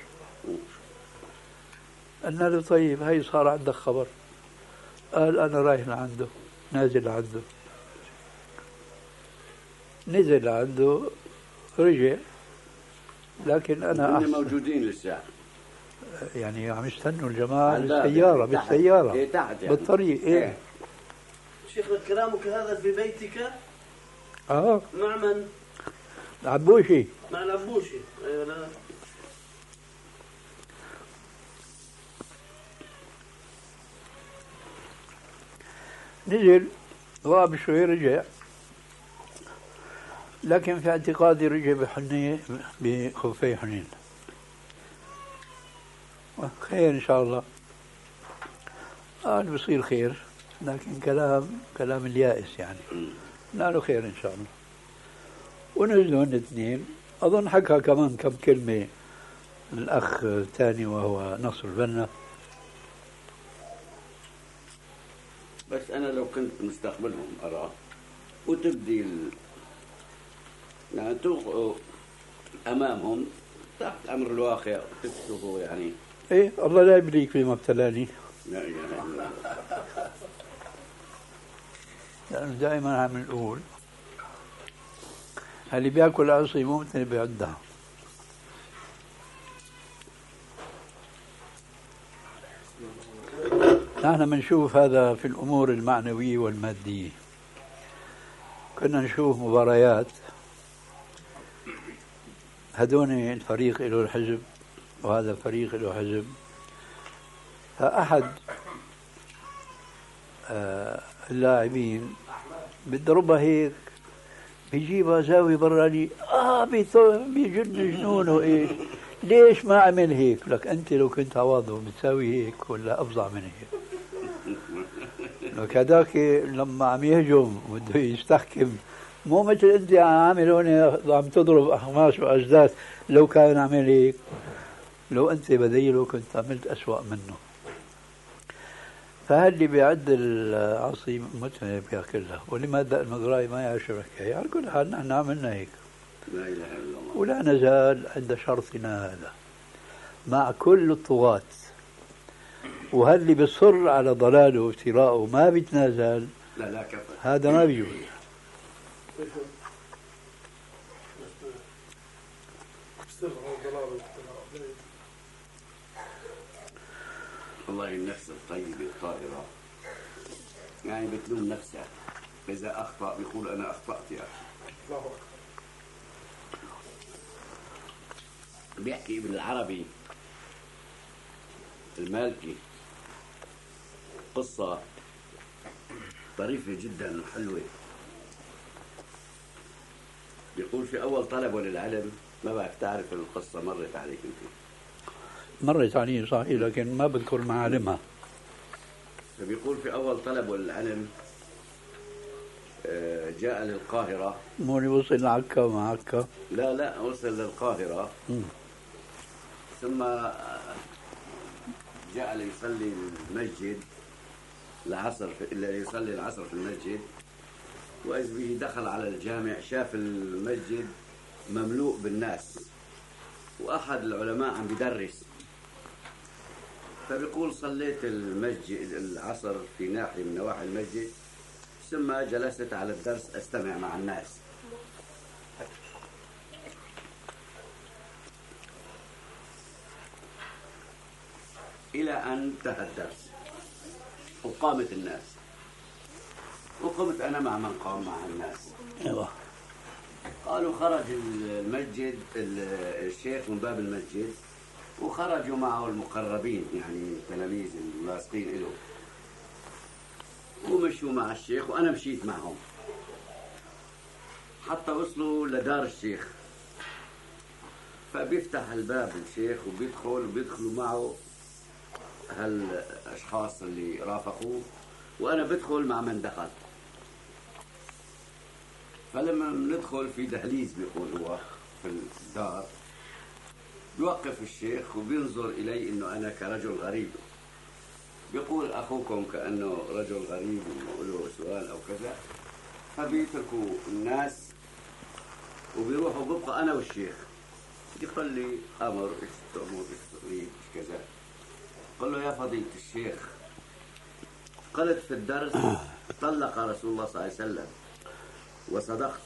قلنا له طيب هي صار عندك خبر؟ قال أنا رايح لعنده، نازل عنده. نزل عنده رجع، لكن أنا أحسن موجودين لسه يعني عم يستنوا الجماعة بالسيارة بالسيارة إيه تحت يعني. بالطريق. إيه شيخنا كلامك هذا في بيتك؟ آه مع من؟ العبوشي. مع العبوشي. أيوة. لا. نزل غاب شوي رجع، لكن في اعتقادي رجع بحنية بخفي حنين. خير إن شاء الله. قال بصير خير، لكن كلام كلام اليائس يعني. لا له خير إن شاء الله. ونزلوا الاثنين، أظن حكى كمان كم كلمة الأخ الثاني وهو نصر البنا. بس أنا لو كنت مستقبلهم أراه وتبدي ال... يعني توقعوا أمامهم تحت أمر الواقع وتكتبوا يعني. إيه الله لا يبليك بما ابتلاني. لا إله إلا الله. لأنه دائما عم نقول اللي بياكل عصي ممكن بيعدها. نحن بنشوف هذا في الأمور المعنوية والمادية. كنا نشوف مباريات، هدوني الفريق له الحزب وهذا الفريق له حزب، فأحد آه اللاعبين بيضربها هيك بيجيبها زاوية براني، آه بيجن جنونه إيش، ليش ما عمل هيك؟ لك أنت لو كنت عواضه بتساوي هيك ولا أفظع من هيك. لك هذاك لما عم يهجم وبده يستحكم مو مثل أنت عامل هون عم تضرب أخماس وأجداث. لو كان عمل هيك، لو أنت بديله كنت عملت أسوأ منه. فهاللي بيعد العصي متعب بياكلها، ولماذا المزراعي ما يعشرك هي؟ على كل حال نحن عملنا هيك. لا إله إلا الله. ولا نزال عند شرطنا هذا مع كل الطغاة وهل اللي بيصر على ضلاله وافتراءه ما بيتنازل؟ لا لا كفى. هذا ما بيجوز. والله النفس الطيبة الطاهرة يعني بتلوم نفسها، إذا أخطأ بيقول أنا أخطأت يا أخي. بيحكي ابن العربي المالكي قصة طريفة جدا وحلوة. بيقول في أول طلبه للعلم، ما بعرف تعرف القصة مرت عليك أنت؟ مرت علي صحيح لكن ما بذكر معالمها. فبيقول في أول طلبه للعلم جاء للقاهرة. موني وصل لعكا وما عكا؟ لا لا وصل للقاهرة. م. ثم جاء ليصلي المسجد العصر في... ليصلي العصر في المسجد، وإذ به دخل على الجامع شاف المسجد مملوء بالناس وأحد العلماء عم بدرس. فبيقول صليت المسجد العصر في ناحية من نواحي المسجد، ثم جلست على الدرس أستمع مع الناس. إلى أن انتهى الدرس وقامت الناس، وقمت أنا مع من قام مع الناس. أيوة. قالوا خرج المسجد الشيخ من باب المسجد، وخرجوا معه المقربين يعني تلاميذ اللاصقين له، ومشوا مع الشيخ وأنا مشيت معهم حتى وصلوا لدار الشيخ. فبيفتح الباب الشيخ وبيدخل وبيدخلوا معه هالأشخاص اللي رافقوه، وأنا بدخل مع من دخل. فلما ندخل في دهليز بيقول هو في الدار، بيوقف الشيخ وبينظر إلي إنه أنا كرجل غريب. بيقول أخوكم كأنه رجل غريب وله سؤال أو كذا. فبيتركوا الناس وبيروحوا، ببقى أنا والشيخ. يقول لي أمر إيش تأمر إيش تريد إيش كذا. قال له يا فضيلة الشيخ، قلت في الدرس طلق رسول الله صلى الله عليه وسلم وصدقت،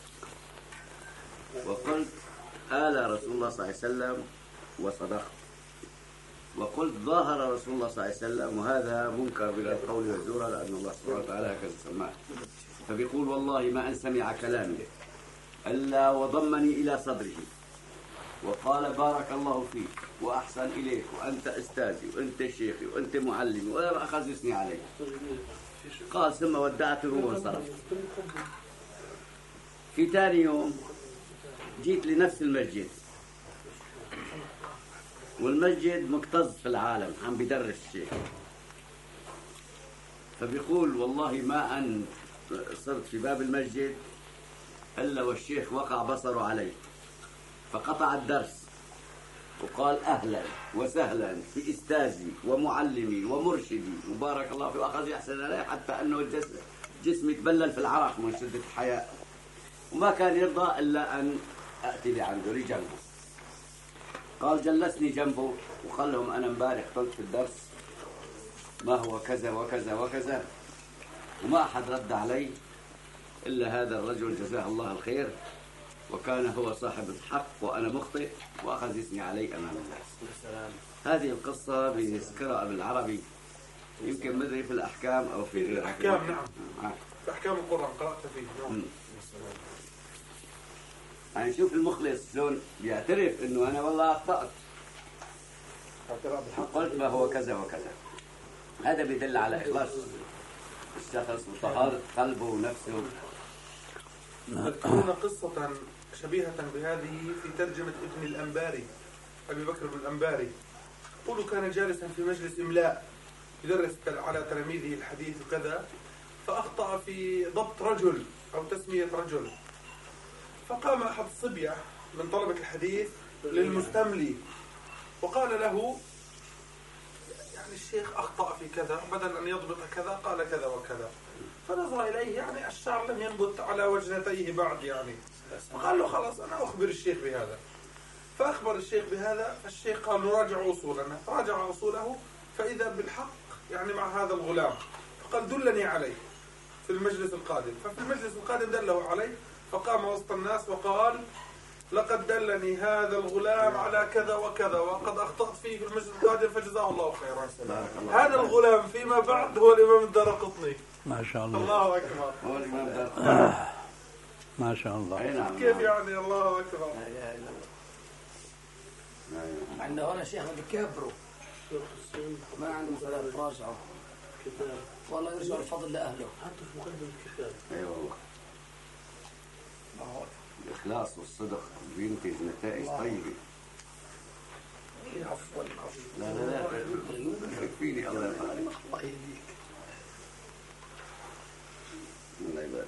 وقلت آل رسول الله صلى الله عليه وسلم وصدقت، وقلت ظاهر رسول الله صلى الله عليه وسلم، وهذا منكر بلا القول والزور لأن الله سبحانه وتعالى هكذا سماه. فبيقول والله ما أن سمع كلامي إلا وضمني إلى صدره وقال بارك الله فيك وأحسن إليك وأنت أستاذي وأنت شيخي وأنت معلمي، ولا أخذ يثني علي. قال ثم ودعته وانصرفت. في ثاني يوم جيت لنفس المسجد، والمسجد مكتظ في العالم عم بدرس الشيخ. فبيقول والله ما أن صرت في باب المسجد إلا والشيخ وقع بصره علي، فقطع الدرس وقال أهلا وسهلا في أستاذي ومعلمي ومرشدي وبارك الله فيه، وأخذ يحسن علي حتى أنه جسمي تبلل في العرق من شدة الحياء، وما كان يرضى إلا أن أأتي لعنده لجنبه. قال جلسني جنبه وقال لهم أنا امبارح قلت في الدرس ما هو كذا وكذا وكذا، وما أحد رد علي إلا هذا الرجل جزاه الله الخير، وكان هو صاحب الحق وأنا مخطئ، وأخذ يثني علي أمام الناس. هذه القصة بيذكرها ابن العربي، يمكن مدري في الأحكام أو في غير الأحكام. نعم آه. في أحكام القرآن قرأت فيه. نعم. يعني شوف المخلص شلون بيعترف إنه أنا والله أخطأت، قلت ما هو كذا وكذا. هذا بيدل على إخلاص الشخص وطهارة قلبه ونفسه. تذكرون قصة شبيهة بهذه في ترجمة ابن الأنباري، أبي بكر بن الأنباري. يقول كان جالسا في مجلس إملاء يدرس على تلاميذه الحديث وكذا، فأخطأ في ضبط رجل أو تسمية رجل، فقام أحد الصبية من طلبة الحديث للمستملي وقال له يعني الشيخ أخطأ في كذا، بدل أن يضبط كذا قال كذا وكذا. فنظر إليه يعني الشعر لم ينبت على وجنتيه بعد يعني، وقال له خلاص أنا أخبر الشيخ بهذا. فأخبر الشيخ بهذا، فالشيخ قال نراجع أصولنا، راجع أصوله فإذا بالحق يعني مع هذا الغلام، فقال دلني عليه في المجلس القادم. ففي المجلس القادم دله عليه، فقام وسط الناس وقال لقد دلني هذا الغلام على كذا وكذا وقد أخطأت فيه في المجلس القادم فجزاه الله خيرا. هذا الغلام فيما بعد هو الإمام الدارقطني. ما شاء الله. الله أكبر. هو الإمام الدارقطني. ما شاء الله. كيف يعني؟ الله أكبر. مع انه هنا شيخنا بكبروا ما عندهم ثلاث راجعوا والله يرجع الفضل لاهله. حتى في مقدمه الكتاب. اي والله. الاخلاص والصدق بينتج نتائج طيبه. لا لا لا يكفيني الله يبارك. الله يهديك. الله يبارك.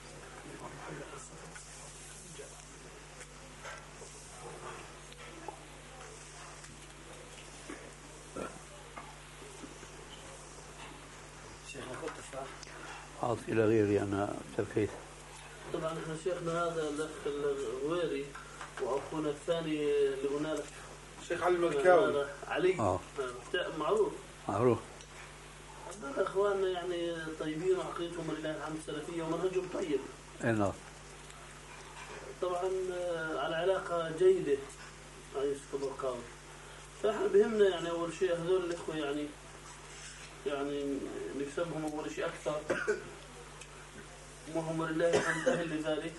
أعطي لغيري أنا تفيت. طبعا احنا شيخنا هذا الأخ الغويري وأخونا الثاني اللي هنالك الشيخ علي الملكاوي علي آه. معروف معروف. هذول أخواننا يعني طيبين وعقيدتهم لله الحمد سلفية ومنهجهم طيب. أي نعم. طبعا على علاقة جيدة مع يوسف البرقاوي. فاحنا بهمنا يعني أول شيء هذول الإخوة يعني يعني نكسبهم أول شيء أكثر وهم لله الحمد أهل لذلك.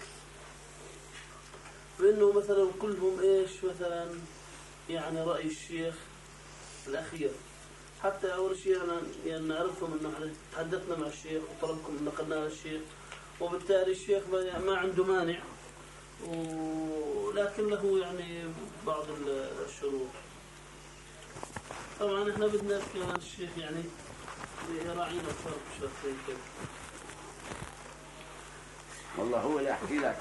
فإنه مثلا كلهم إيش مثلا يعني رأي الشيخ الأخير. حتى أول شيء أنا يعني نعرفهم إنه إحنا تحدثنا مع الشيخ وطلبكم نقلنا للشيخ وبالتالي الشيخ ما عنده مانع ولكن له يعني بعض الشروط. طبعا إحنا بدنا كمان الشيخ يعني يراعينا أكثر بشرطين كده. والله هو اللي أحكي لك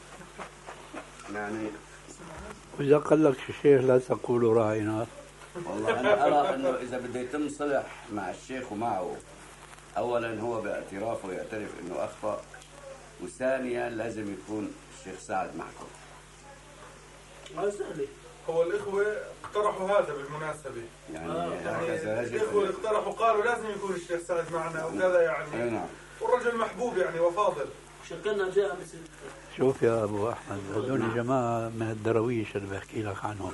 يعني. وإذا قال لك الشيخ لا تقولوا راعينا. والله أنا أرى أنه إذا بده يتم صلح مع الشيخ ومعه، أولا هو باعترافه يعترف أنه أخطأ، وثانيا لازم يكون الشيخ سعد معكم. ما سهل. هو الإخوة اقترحوا هذا بالمناسبة. يعني, آه. يعني الإخوة اقترحوا قالوا لازم يكون الشيخ سعد معنا وكذا يعني. نعم. والرجل محبوب يعني وفاضل. شكلنا جاء بس. شوف يا أبو أحمد هذول جماعة من الدرويش اللي بحكي لك عنهم.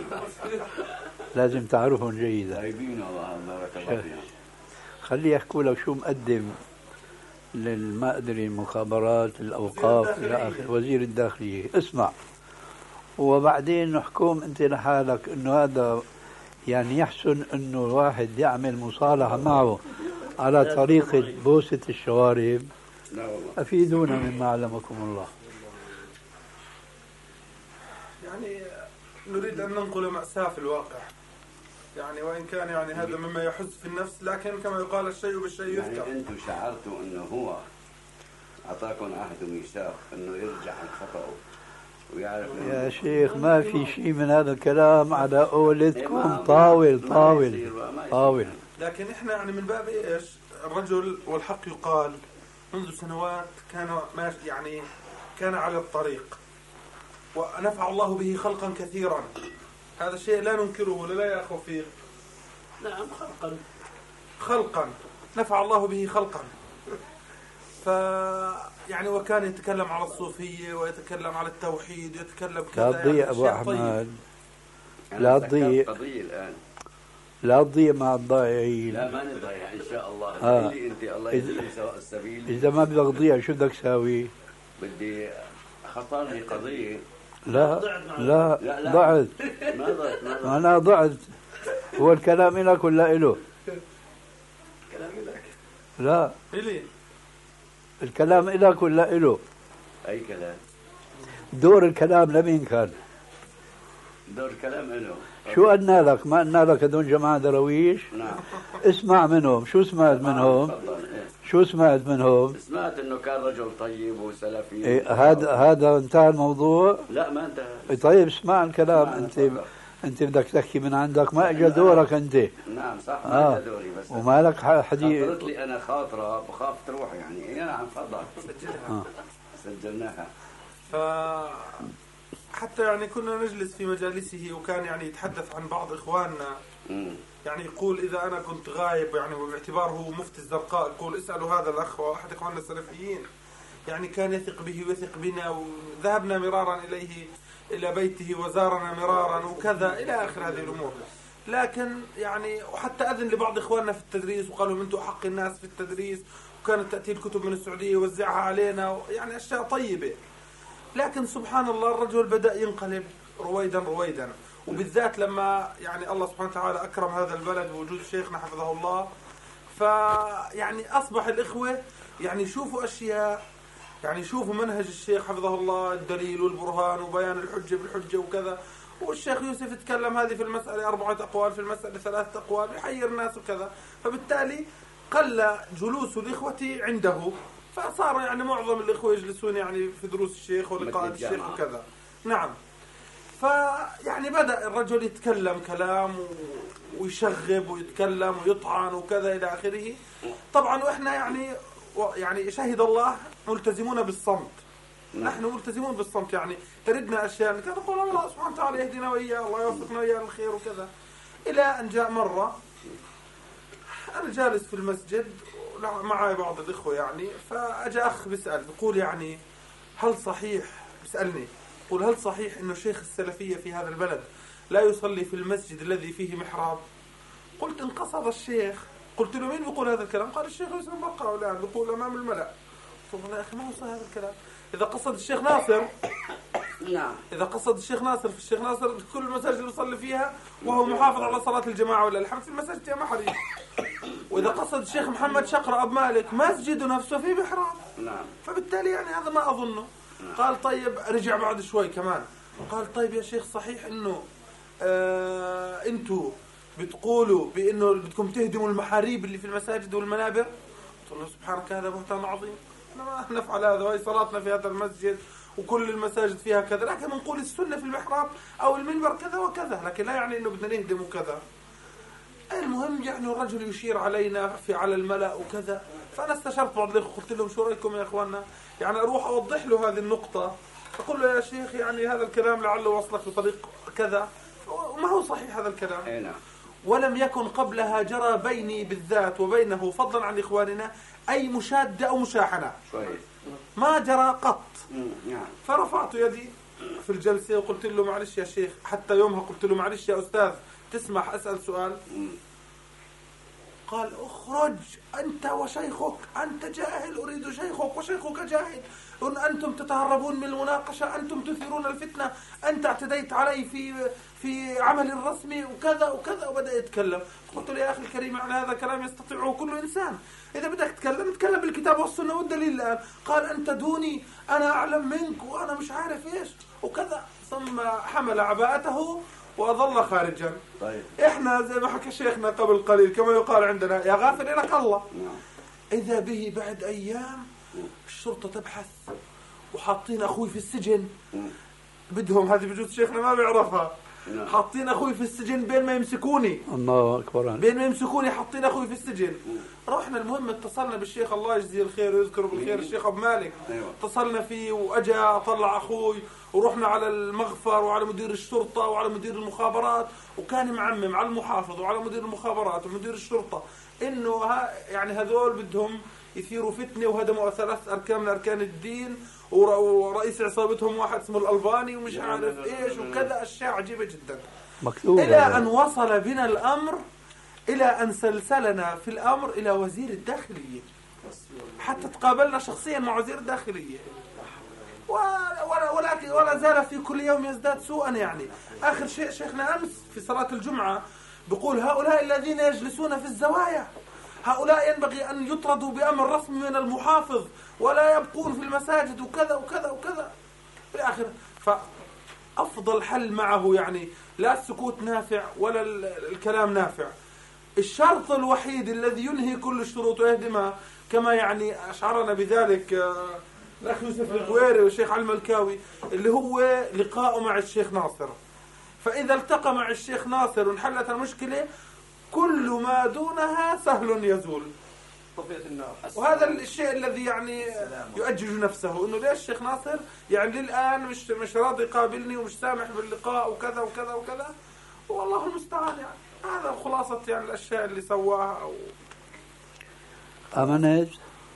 لازم تعرفهم جيدا. طيبين الله بارك الله فيهم. خلي يحكوا لك شو مقدم للما أدري المخابرات الأوقاف إلى آخره وزير الداخلية. اسمع وبعدين نحكم أنت لحالك إنه هذا يعني يحسن إنه الواحد يعمل مصالحة معه على طريقة بوسة الشوارب. لا والله. أفيدونا مما علمكم الله. يعني نريد أن ننقل مأساة في الواقع يعني، وإن كان يعني هذا مما يحز في النفس، لكن كما يقال الشيء بالشيء يذكر. يعني أنتم شعرتوا أنه هو أعطاكم عهد وميثاق أنه يرجع عن خطأه ويعرف. يا شيخ ما في شيء من هذا الكلام على قولتكم. طاول طاول طاول. لكن إحنا يعني من باب إيش الرجل والحق يقال منذ سنوات كان ماشي يعني كان على الطريق ونفع الله به خلقا كثيرا. هذا الشيء لا ننكره ولا يا أخو فيه. نعم خلقا خلقا نفع الله به خلقا. ف يعني وكان يتكلم على الصوفية ويتكلم على التوحيد ويتكلم كذا. لا تضيع يعني أبو أحمد طيب. لا تضيع قضية الآن. لا تضيع مع الضائعين. لا ما نضيع إن شاء الله. آه. اللي أنت الله يهديك سواء السبيل. إذا ما بدك تضيع شو بدك تساوي؟ بدي خطر لي قضية. لا لا, لا, لا. ضعت. ما ضعت ما ضعت. أنا ضعت. هو الكلام لك ولا إله؟ كلامي لك. لا إلي. الكلام لك ولا إله؟ أي كلام. دور الكلام لمين كان؟ دور الكلام له. شو قلنا لك؟ ما قلنا لك هذول جماعة درويش؟ نعم. اسمع منهم. شو سمعت منهم؟ شو سمعت منهم؟ سمعت انه كان رجل طيب وسلفي. إيه هذا هذا انتهى الموضوع؟ لا ما انتهى. إيه طيب اسمع الكلام. انت انت بدك تحكي من عندك ما اجى دورك انت. نعم صح ما آه. اجى دوري بس وما لك حديث. خطرت لي انا خاطره بخاف تروح يعني. اي نعم تفضل. آه. سجلناها. ف حتى يعني كنا نجلس في مجالسه وكان يعني يتحدث عن بعض إخواننا، يعني يقول إذا أنا كنت غايب يعني وباعتباره مفتي الزرقاء، يقول اسألوا هذا الأخ وأحد إخواننا السلفيين، يعني كان يثق به ويثق بنا، وذهبنا مرارا إليه إلى بيته وزارنا مرارا وكذا إلى آخر هذه الأمور. لكن يعني وحتى أذن لبعض إخواننا في التدريس وقالوا أنتم أحق الناس في التدريس، وكانت تأتي الكتب من السعودية يوزعها علينا، يعني أشياء طيبة. لكن سبحان الله الرجل بدأ ينقلب رويدا رويدا، وبالذات لما يعني الله سبحانه وتعالى أكرم هذا البلد بوجود شيخنا حفظه الله، فيعني أصبح الإخوة يعني يشوفوا أشياء، يعني يشوفوا منهج الشيخ حفظه الله، الدليل والبرهان وبيان الحجة بالحجة وكذا، والشيخ يوسف يتكلم هذه في المسألة أربعة أقوال، في المسألة ثلاثة أقوال، يحير الناس وكذا. فبالتالي قل جلوس الإخوة عنده، فصار يعني معظم الإخوة يجلسون يعني في دروس الشيخ ولقاء الشيخ وكذا. نعم. فيعني بدأ الرجل يتكلم كلام ويشغب ويتكلم ويطعن وكذا إلى آخره. طبعا وإحنا يعني يعني شهد الله ملتزمون بالصمت، نحن ملتزمون بالصمت، يعني تردنا أشياء كذا نقول الله سبحانه وتعالى يهدينا وإياه، الله يوفقنا وإياه للخير وكذا. إلى أن جاء مرة أنا جالس في المسجد معي بعض الإخوة يعني، فأجا أخ بيسأل بيقول يعني هل صحيح، بيسألني يقول هل صحيح إنه شيخ السلفية في هذا البلد لا يصلي في المسجد الذي فيه محراب؟ قلت إن قصد الشيخ، قلت له مين بيقول هذا الكلام؟ قال الشيخ يوسف بقى الآن بيقول أمام الملأ. قلت له يا أخي ما هو صحيح هذا الكلام. إذا قصد الشيخ ناصر نعم إذا قصد الشيخ ناصر في الشيخ ناصر كل المساجد اللي يصلي فيها وهو محافظ على صلاة الجماعة ولا الحمد في المساجد يا محري. وإذا قصد الشيخ محمد شقر أب مالك مسجد نفسه فيه محراب. نعم. فبالتالي يعني هذا ما أظنه. قال طيب رجع بعد شوي كمان قال طيب يا شيخ صحيح إنه آه أنتوا بتقولوا بإنه بدكم تهدموا المحاريب اللي في المساجد والمنابر؟ قلت له سبحانك هذا بهتان عظيم، ما نفعل هذا، وهي صلاتنا في هذا المسجد وكل المساجد فيها كذا، لكن نقول السنة في المحراب أو المنبر كذا وكذا، لكن لا يعني إنه بدنا نهدم وكذا. المهم يعني الرجل يشير علينا في على الملأ وكذا. فأنا استشرت بعض الأخوة قلت لهم شو رأيكم يا إخواننا، يعني أروح أوضح له هذه النقطة، أقول له يا شيخ يعني هذا الكلام لعله وصلك بطريق كذا وما هو صحيح هذا الكلام. ولم يكن قبلها جرى بيني بالذات وبينه فضلا عن إخواننا أي مشادة أو مشاحنة، ما جرى قط. فرفعت يدي في الجلسة وقلت له معلش يا شيخ، حتى يومها قلت له معلش يا أستاذ تسمح أسأل سؤال؟ قال اخرج أنت وشيخك، أنت جاهل أريد شيخك وشيخك جاهل، إن أنتم تتهربون من المناقشة، أنتم تثيرون الفتنة، أنت اعتديت علي في في عمل الرسمي وكذا وكذا. وبدأ يتكلم. قلت له يا أخي الكريم يعني هذا كلام يستطيعه كل إنسان، إذا بدك تتكلم تتكلم بالكتاب والسنة والدليل الآن. قال أنت دوني، أنا أعلم منك وأنا مش عارف إيش وكذا. ثم حمل عباءته وأظل خارجا. طيب. إحنا زي ما حكى شيخنا قبل قليل كما يقال عندنا يا غافل إلك الله. إذا به بعد أيام الشرطة تبحث وحاطين أخوي في السجن، بدهم هذه بجوز شيخنا ما بيعرفها، حاطين أخوي في السجن بين ما يمسكوني. الله أكبر. بين ما يمسكوني حاطين أخوي في السجن. رحنا المهم اتصلنا بالشيخ الله يجزيه الخير ويذكره بالخير الشيخ أبو مالك. اتصلنا فيه وأجا أطلع أخوي، ورحنا على المغفر وعلى مدير الشرطة وعلى مدير المخابرات، وكان معمم على المحافظ وعلى مدير المخابرات ومدير الشرطة إنه ها يعني هذول بدهم يثيروا فتنة وهدموا ثلاث أركان من أركان الدين، ورئيس عصابتهم واحد اسمه الألباني ومش عارف إيش وكذا، أشياء عجيبة جدا. إلى أن وصل بنا الأمر إلى أن سلسلنا في الأمر إلى وزير الداخلية، حتى تقابلنا شخصيا مع وزير الداخلية، ولا ولكن ولا زال في كل يوم يزداد سوءا. يعني آخر شيء شيخنا أمس في صلاة الجمعة بيقول هؤلاء الذين يجلسون في الزوايا هؤلاء ينبغي أن يطردوا بأمر رسمي من المحافظ ولا يبقون في المساجد وكذا وكذا وكذا في الآخر. فأفضل حل معه يعني لا السكوت نافع ولا الكلام نافع. الشرط الوحيد الذي ينهي كل الشروط ويهدمها كما يعني أشعرنا بذلك الأخ يوسف الغويري والشيخ علي الملكاوي، اللي هو لقاءه مع الشيخ ناصر. فإذا التقى مع الشيخ ناصر وانحلت المشكلة كل ما دونها سهل يزول. طفئت النار. وهذا الشيء الذي يعني يؤجج نفسه، انه ليش الشيخ ناصر يعني للان مش مش راضي يقابلني ومش سامح باللقاء وكذا وكذا وكذا، والله المستعان. يعني هذا خلاصة يعني الاشياء اللي سواها. او امنت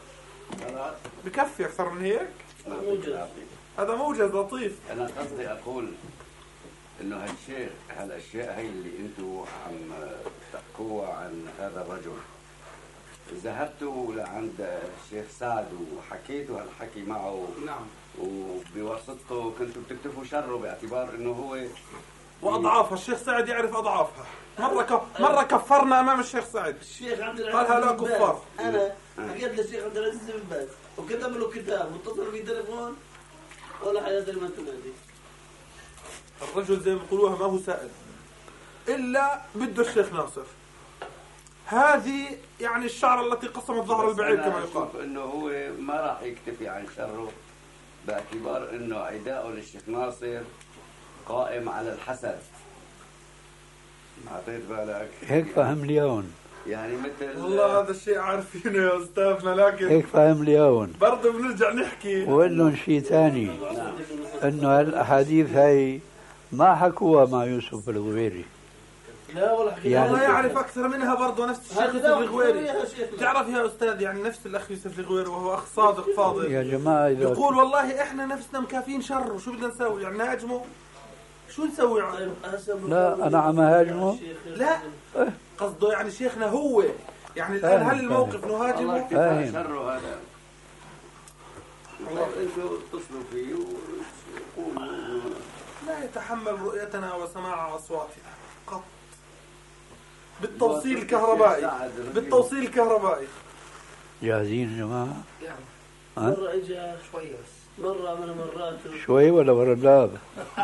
بكفي اكثر من هيك. موجز. هذا موجز لطيف. انا قصدي اقول انه هالشيء هالاشياء هي اللي انتم عم تحكوها عن هذا الرجل، ذهبتوا لعند الشيخ سعد وحكيتوا هالحكي معه. نعم. وبواسطته كنتوا بتكتفوا شره باعتبار انه هو واضعافها الشيخ سعد يعرف اضعافها. مره ك... مره كفرنا امام الشيخ سعد. الشيخ عبد قال العزيز هؤلاء بن باز. كفار. انا حكيت للشيخ عبد العزيز بن باز وكتب له كتاب واتصل في تليفون ولا حياة لمن تنادي. الرجل زي ما بيقولوها ما هو سائل الا بده الشيخ ناصر. هذه يعني الشعر التي قسمت ظهر البعير كما يقال. انه هو ما راح يكتفي عن شره باعتبار انه عداءه للشيخ ناصر قائم على الحسد. اعطيت بالك؟ هيك فهم لي هون. يعني مثل والله هذا الشيء عارفينه يا استاذنا، لكن هيك فهم لي هون. برضه بنرجع نحكي. وقول لهم شيء ثاني، انه هالاحاديث هاي ما حكوها مع يوسف الغويري. لا والله حكيت. يعني والله يعرف اكثر منها برضه نفس الشيخ يوسف الغويري. شيخ تعرف يا استاذ يعني نفس الاخ يوسف الغويري وهو اخ صادق فاضل يا جماعه إذا يقول والله احنا نفسنا مكافين شر، وشو بدنا نسوي؟ يعني نهاجمه؟ شو نسوي؟ لا انا عم هاجمه. لا قصده يعني شيخنا هو يعني الان هل الموقف نهاجمه؟ فاهم شره هذا. والله انتوا اتصلوا فيه وقولوا لا يتحمل رؤيتنا وسماع اصواتنا قط. بالتوصيل الكهربائي بالتوصيل الكهربائي. جاهزين يا جماعه؟ مرة اجى شوية بس. مرة من مرات شوي ولا ورا الباب؟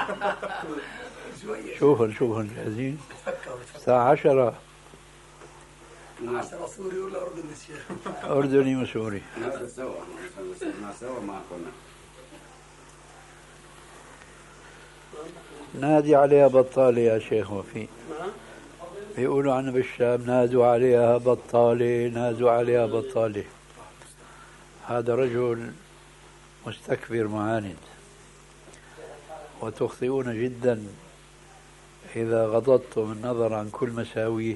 شوية. شوفوا شوفوا جاهزين؟ الساعة عشرة. عشرة سوري ولا أردني الشيخ؟ أردني وسوري. هذا سوا ما سوا ما كنا. نادي عليها بطالة يا شيخ وفي. بيقولوا عنا بالشام نادوا عليها بطالة، نادوا عليها بطالة. هذا رجل مستكبر معاند، وتخطئون جدا إذا غضضتم النظر عن كل مساويه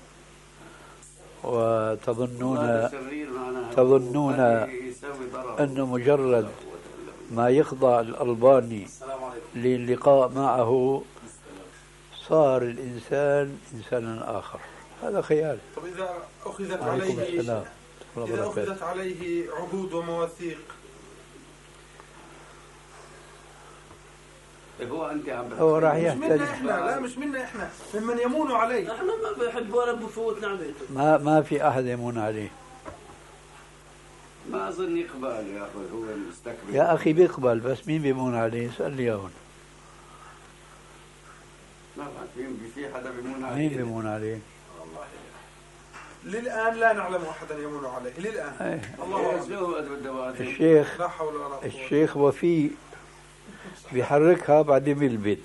وتظنون تظنون أنه مجرد ما يخضع الألباني للقاء معه صار الإنسان إنسانا آخر. هذا خيال. طب إذا أخذت عليه السلام. إذا أخذت عليه عهود ومواثيق هو أنت عم هو راح مش منا يحتاج. إحنا، لا مش منا إحنا، ممن يمون عليه. احنا ما بنحب ولا بفوت نعمته. ما ما في أحد يمون عليه. ما أظن يقبل يا أخي، هو مستكبر. يا أخي بيقبل، بس مين بيمون عليه؟ اسأل لي هون. ما بعرف في في حدا بيمون عليه. مين بيمون عليه؟ للآن لا نعلم أحدا يمون عليه للآن. أيه. الله أعلم. الشيخ لا حول ولا قوة. الشيخ وفي بيحركها بعدين بالبيت.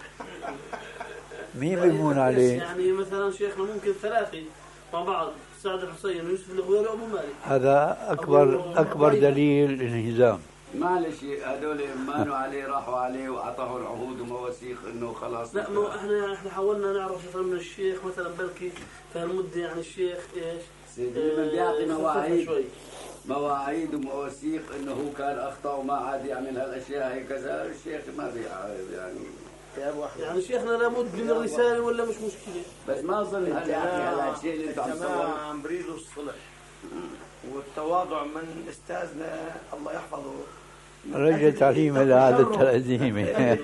مين بيمون عليه؟ يعني مثلا شيخنا ممكن ثلاثة مع بعض، سعد الحسين ويوسف الغويري وابو مالك. هذا أكبر أكبر دليل انهزام. معلش هذول مانوا عليه راحوا عليه وأعطاه العهود ومواثيق إنه خلاص. لا مو احنا احنا حاولنا نعرف مثلا من الشيخ مثلا بلكي في هالمدة يعني الشيخ ايش؟ سيدي من بيعطي مواعيد مواعيد ومواثيق إنه هو كان أخطأ وما عاد يعمل هالأشياء هي كذا. الشيخ ما بيعرف يعني. يعني شيخنا لابد من الرسالة ولا مش مشكلة؟ بس ما أظن هالشيء اللي أنت عم تصور. عم بريدوا الصلح والتواضع من أستاذنا الله يحفظه. رجع تعليم العادة القديمة.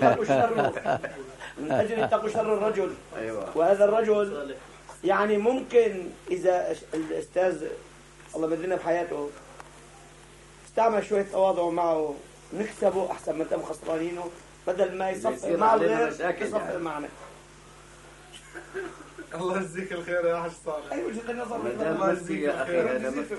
من أجل يتقوا شر الرجل. أيوة. وهذا الرجل يعني ممكن إذا الأستاذ الله بدلنا بحياته استعمل شوية تواضع معه نكسبه أحسن ما تم خسرانينه، بدل ما يصفق مع الغير يصفق معنا. الله يجزيك الخير يا حاج صالح. أي وجهة نظر. الله يجزيك الخير.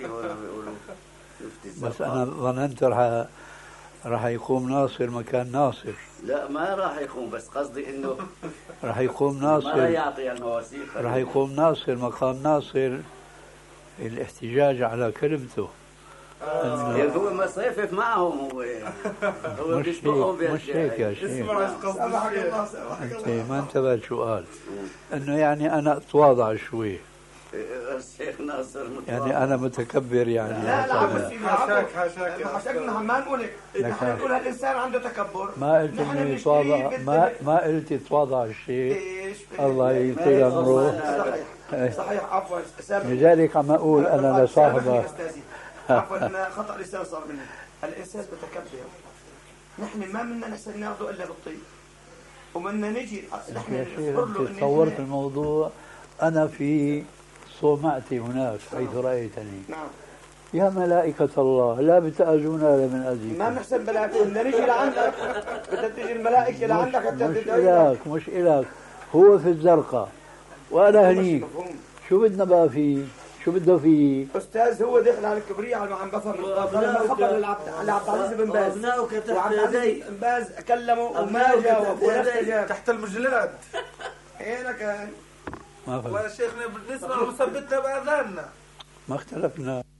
بس أنا ظننت راح راح يقوم ناصر مكان ناصر. لا ما راح يقوم، بس قصدي إنه راح يقوم ما راح ناصر يعطي المواثيق. راح يقوم ناصر مقام ناصر الاحتجاج على كلمته. آه. هو مصيفف معهم، هو هو مش هيك مش هيك يا شيخ، انت ما انتبهت شو قال؟ انه يعني انا اتواضع شوي، الشيخ ناصر متواضع. يعني انا متكبر يعني. لا لا حاشاك حاشاك حاشاك، نحن ما نقول هيك، نحن نقول هالانسان عنده تكبر. ما قلت انه يتواضع، ما ما قلت يتواضع الشيء. الله يطيل عمره. صحيح صحيح، عفوا. لذلك عم اقول انا لصاحبه عفوا، انا خطا لسان صار مني. الانسان بتكبر، نحن ما بدنا نحسن ناخذه الا بالطيب، ومنا نجي نحن يا شيخ تصورت الموضوع. انا في صومعتي هناك حيث رايتني. نعم. يا ملائكة الله لا بتأذونا من أذيكم. ما بنحسن ملائكة، بدنا نجي لعندك، بدها تجي الملائكة لعندك حتى مش إلك مش إلك، هو في الزرقاء وأنا هنيك. شو بدنا بقى فيه؟ شو بده فيه؟ أستاذ هو داخل على الكبرياء على ما عم بفهم. لما خبر لعبد العزيز بن باز، وعبد العزيز بن باز كلمه وما جاوب ولا استجاب تحت المجلاد. ايه كان ما فهمت. ولا شيخنا بنسمع وثبتنا بأذاننا. ما اختلفنا.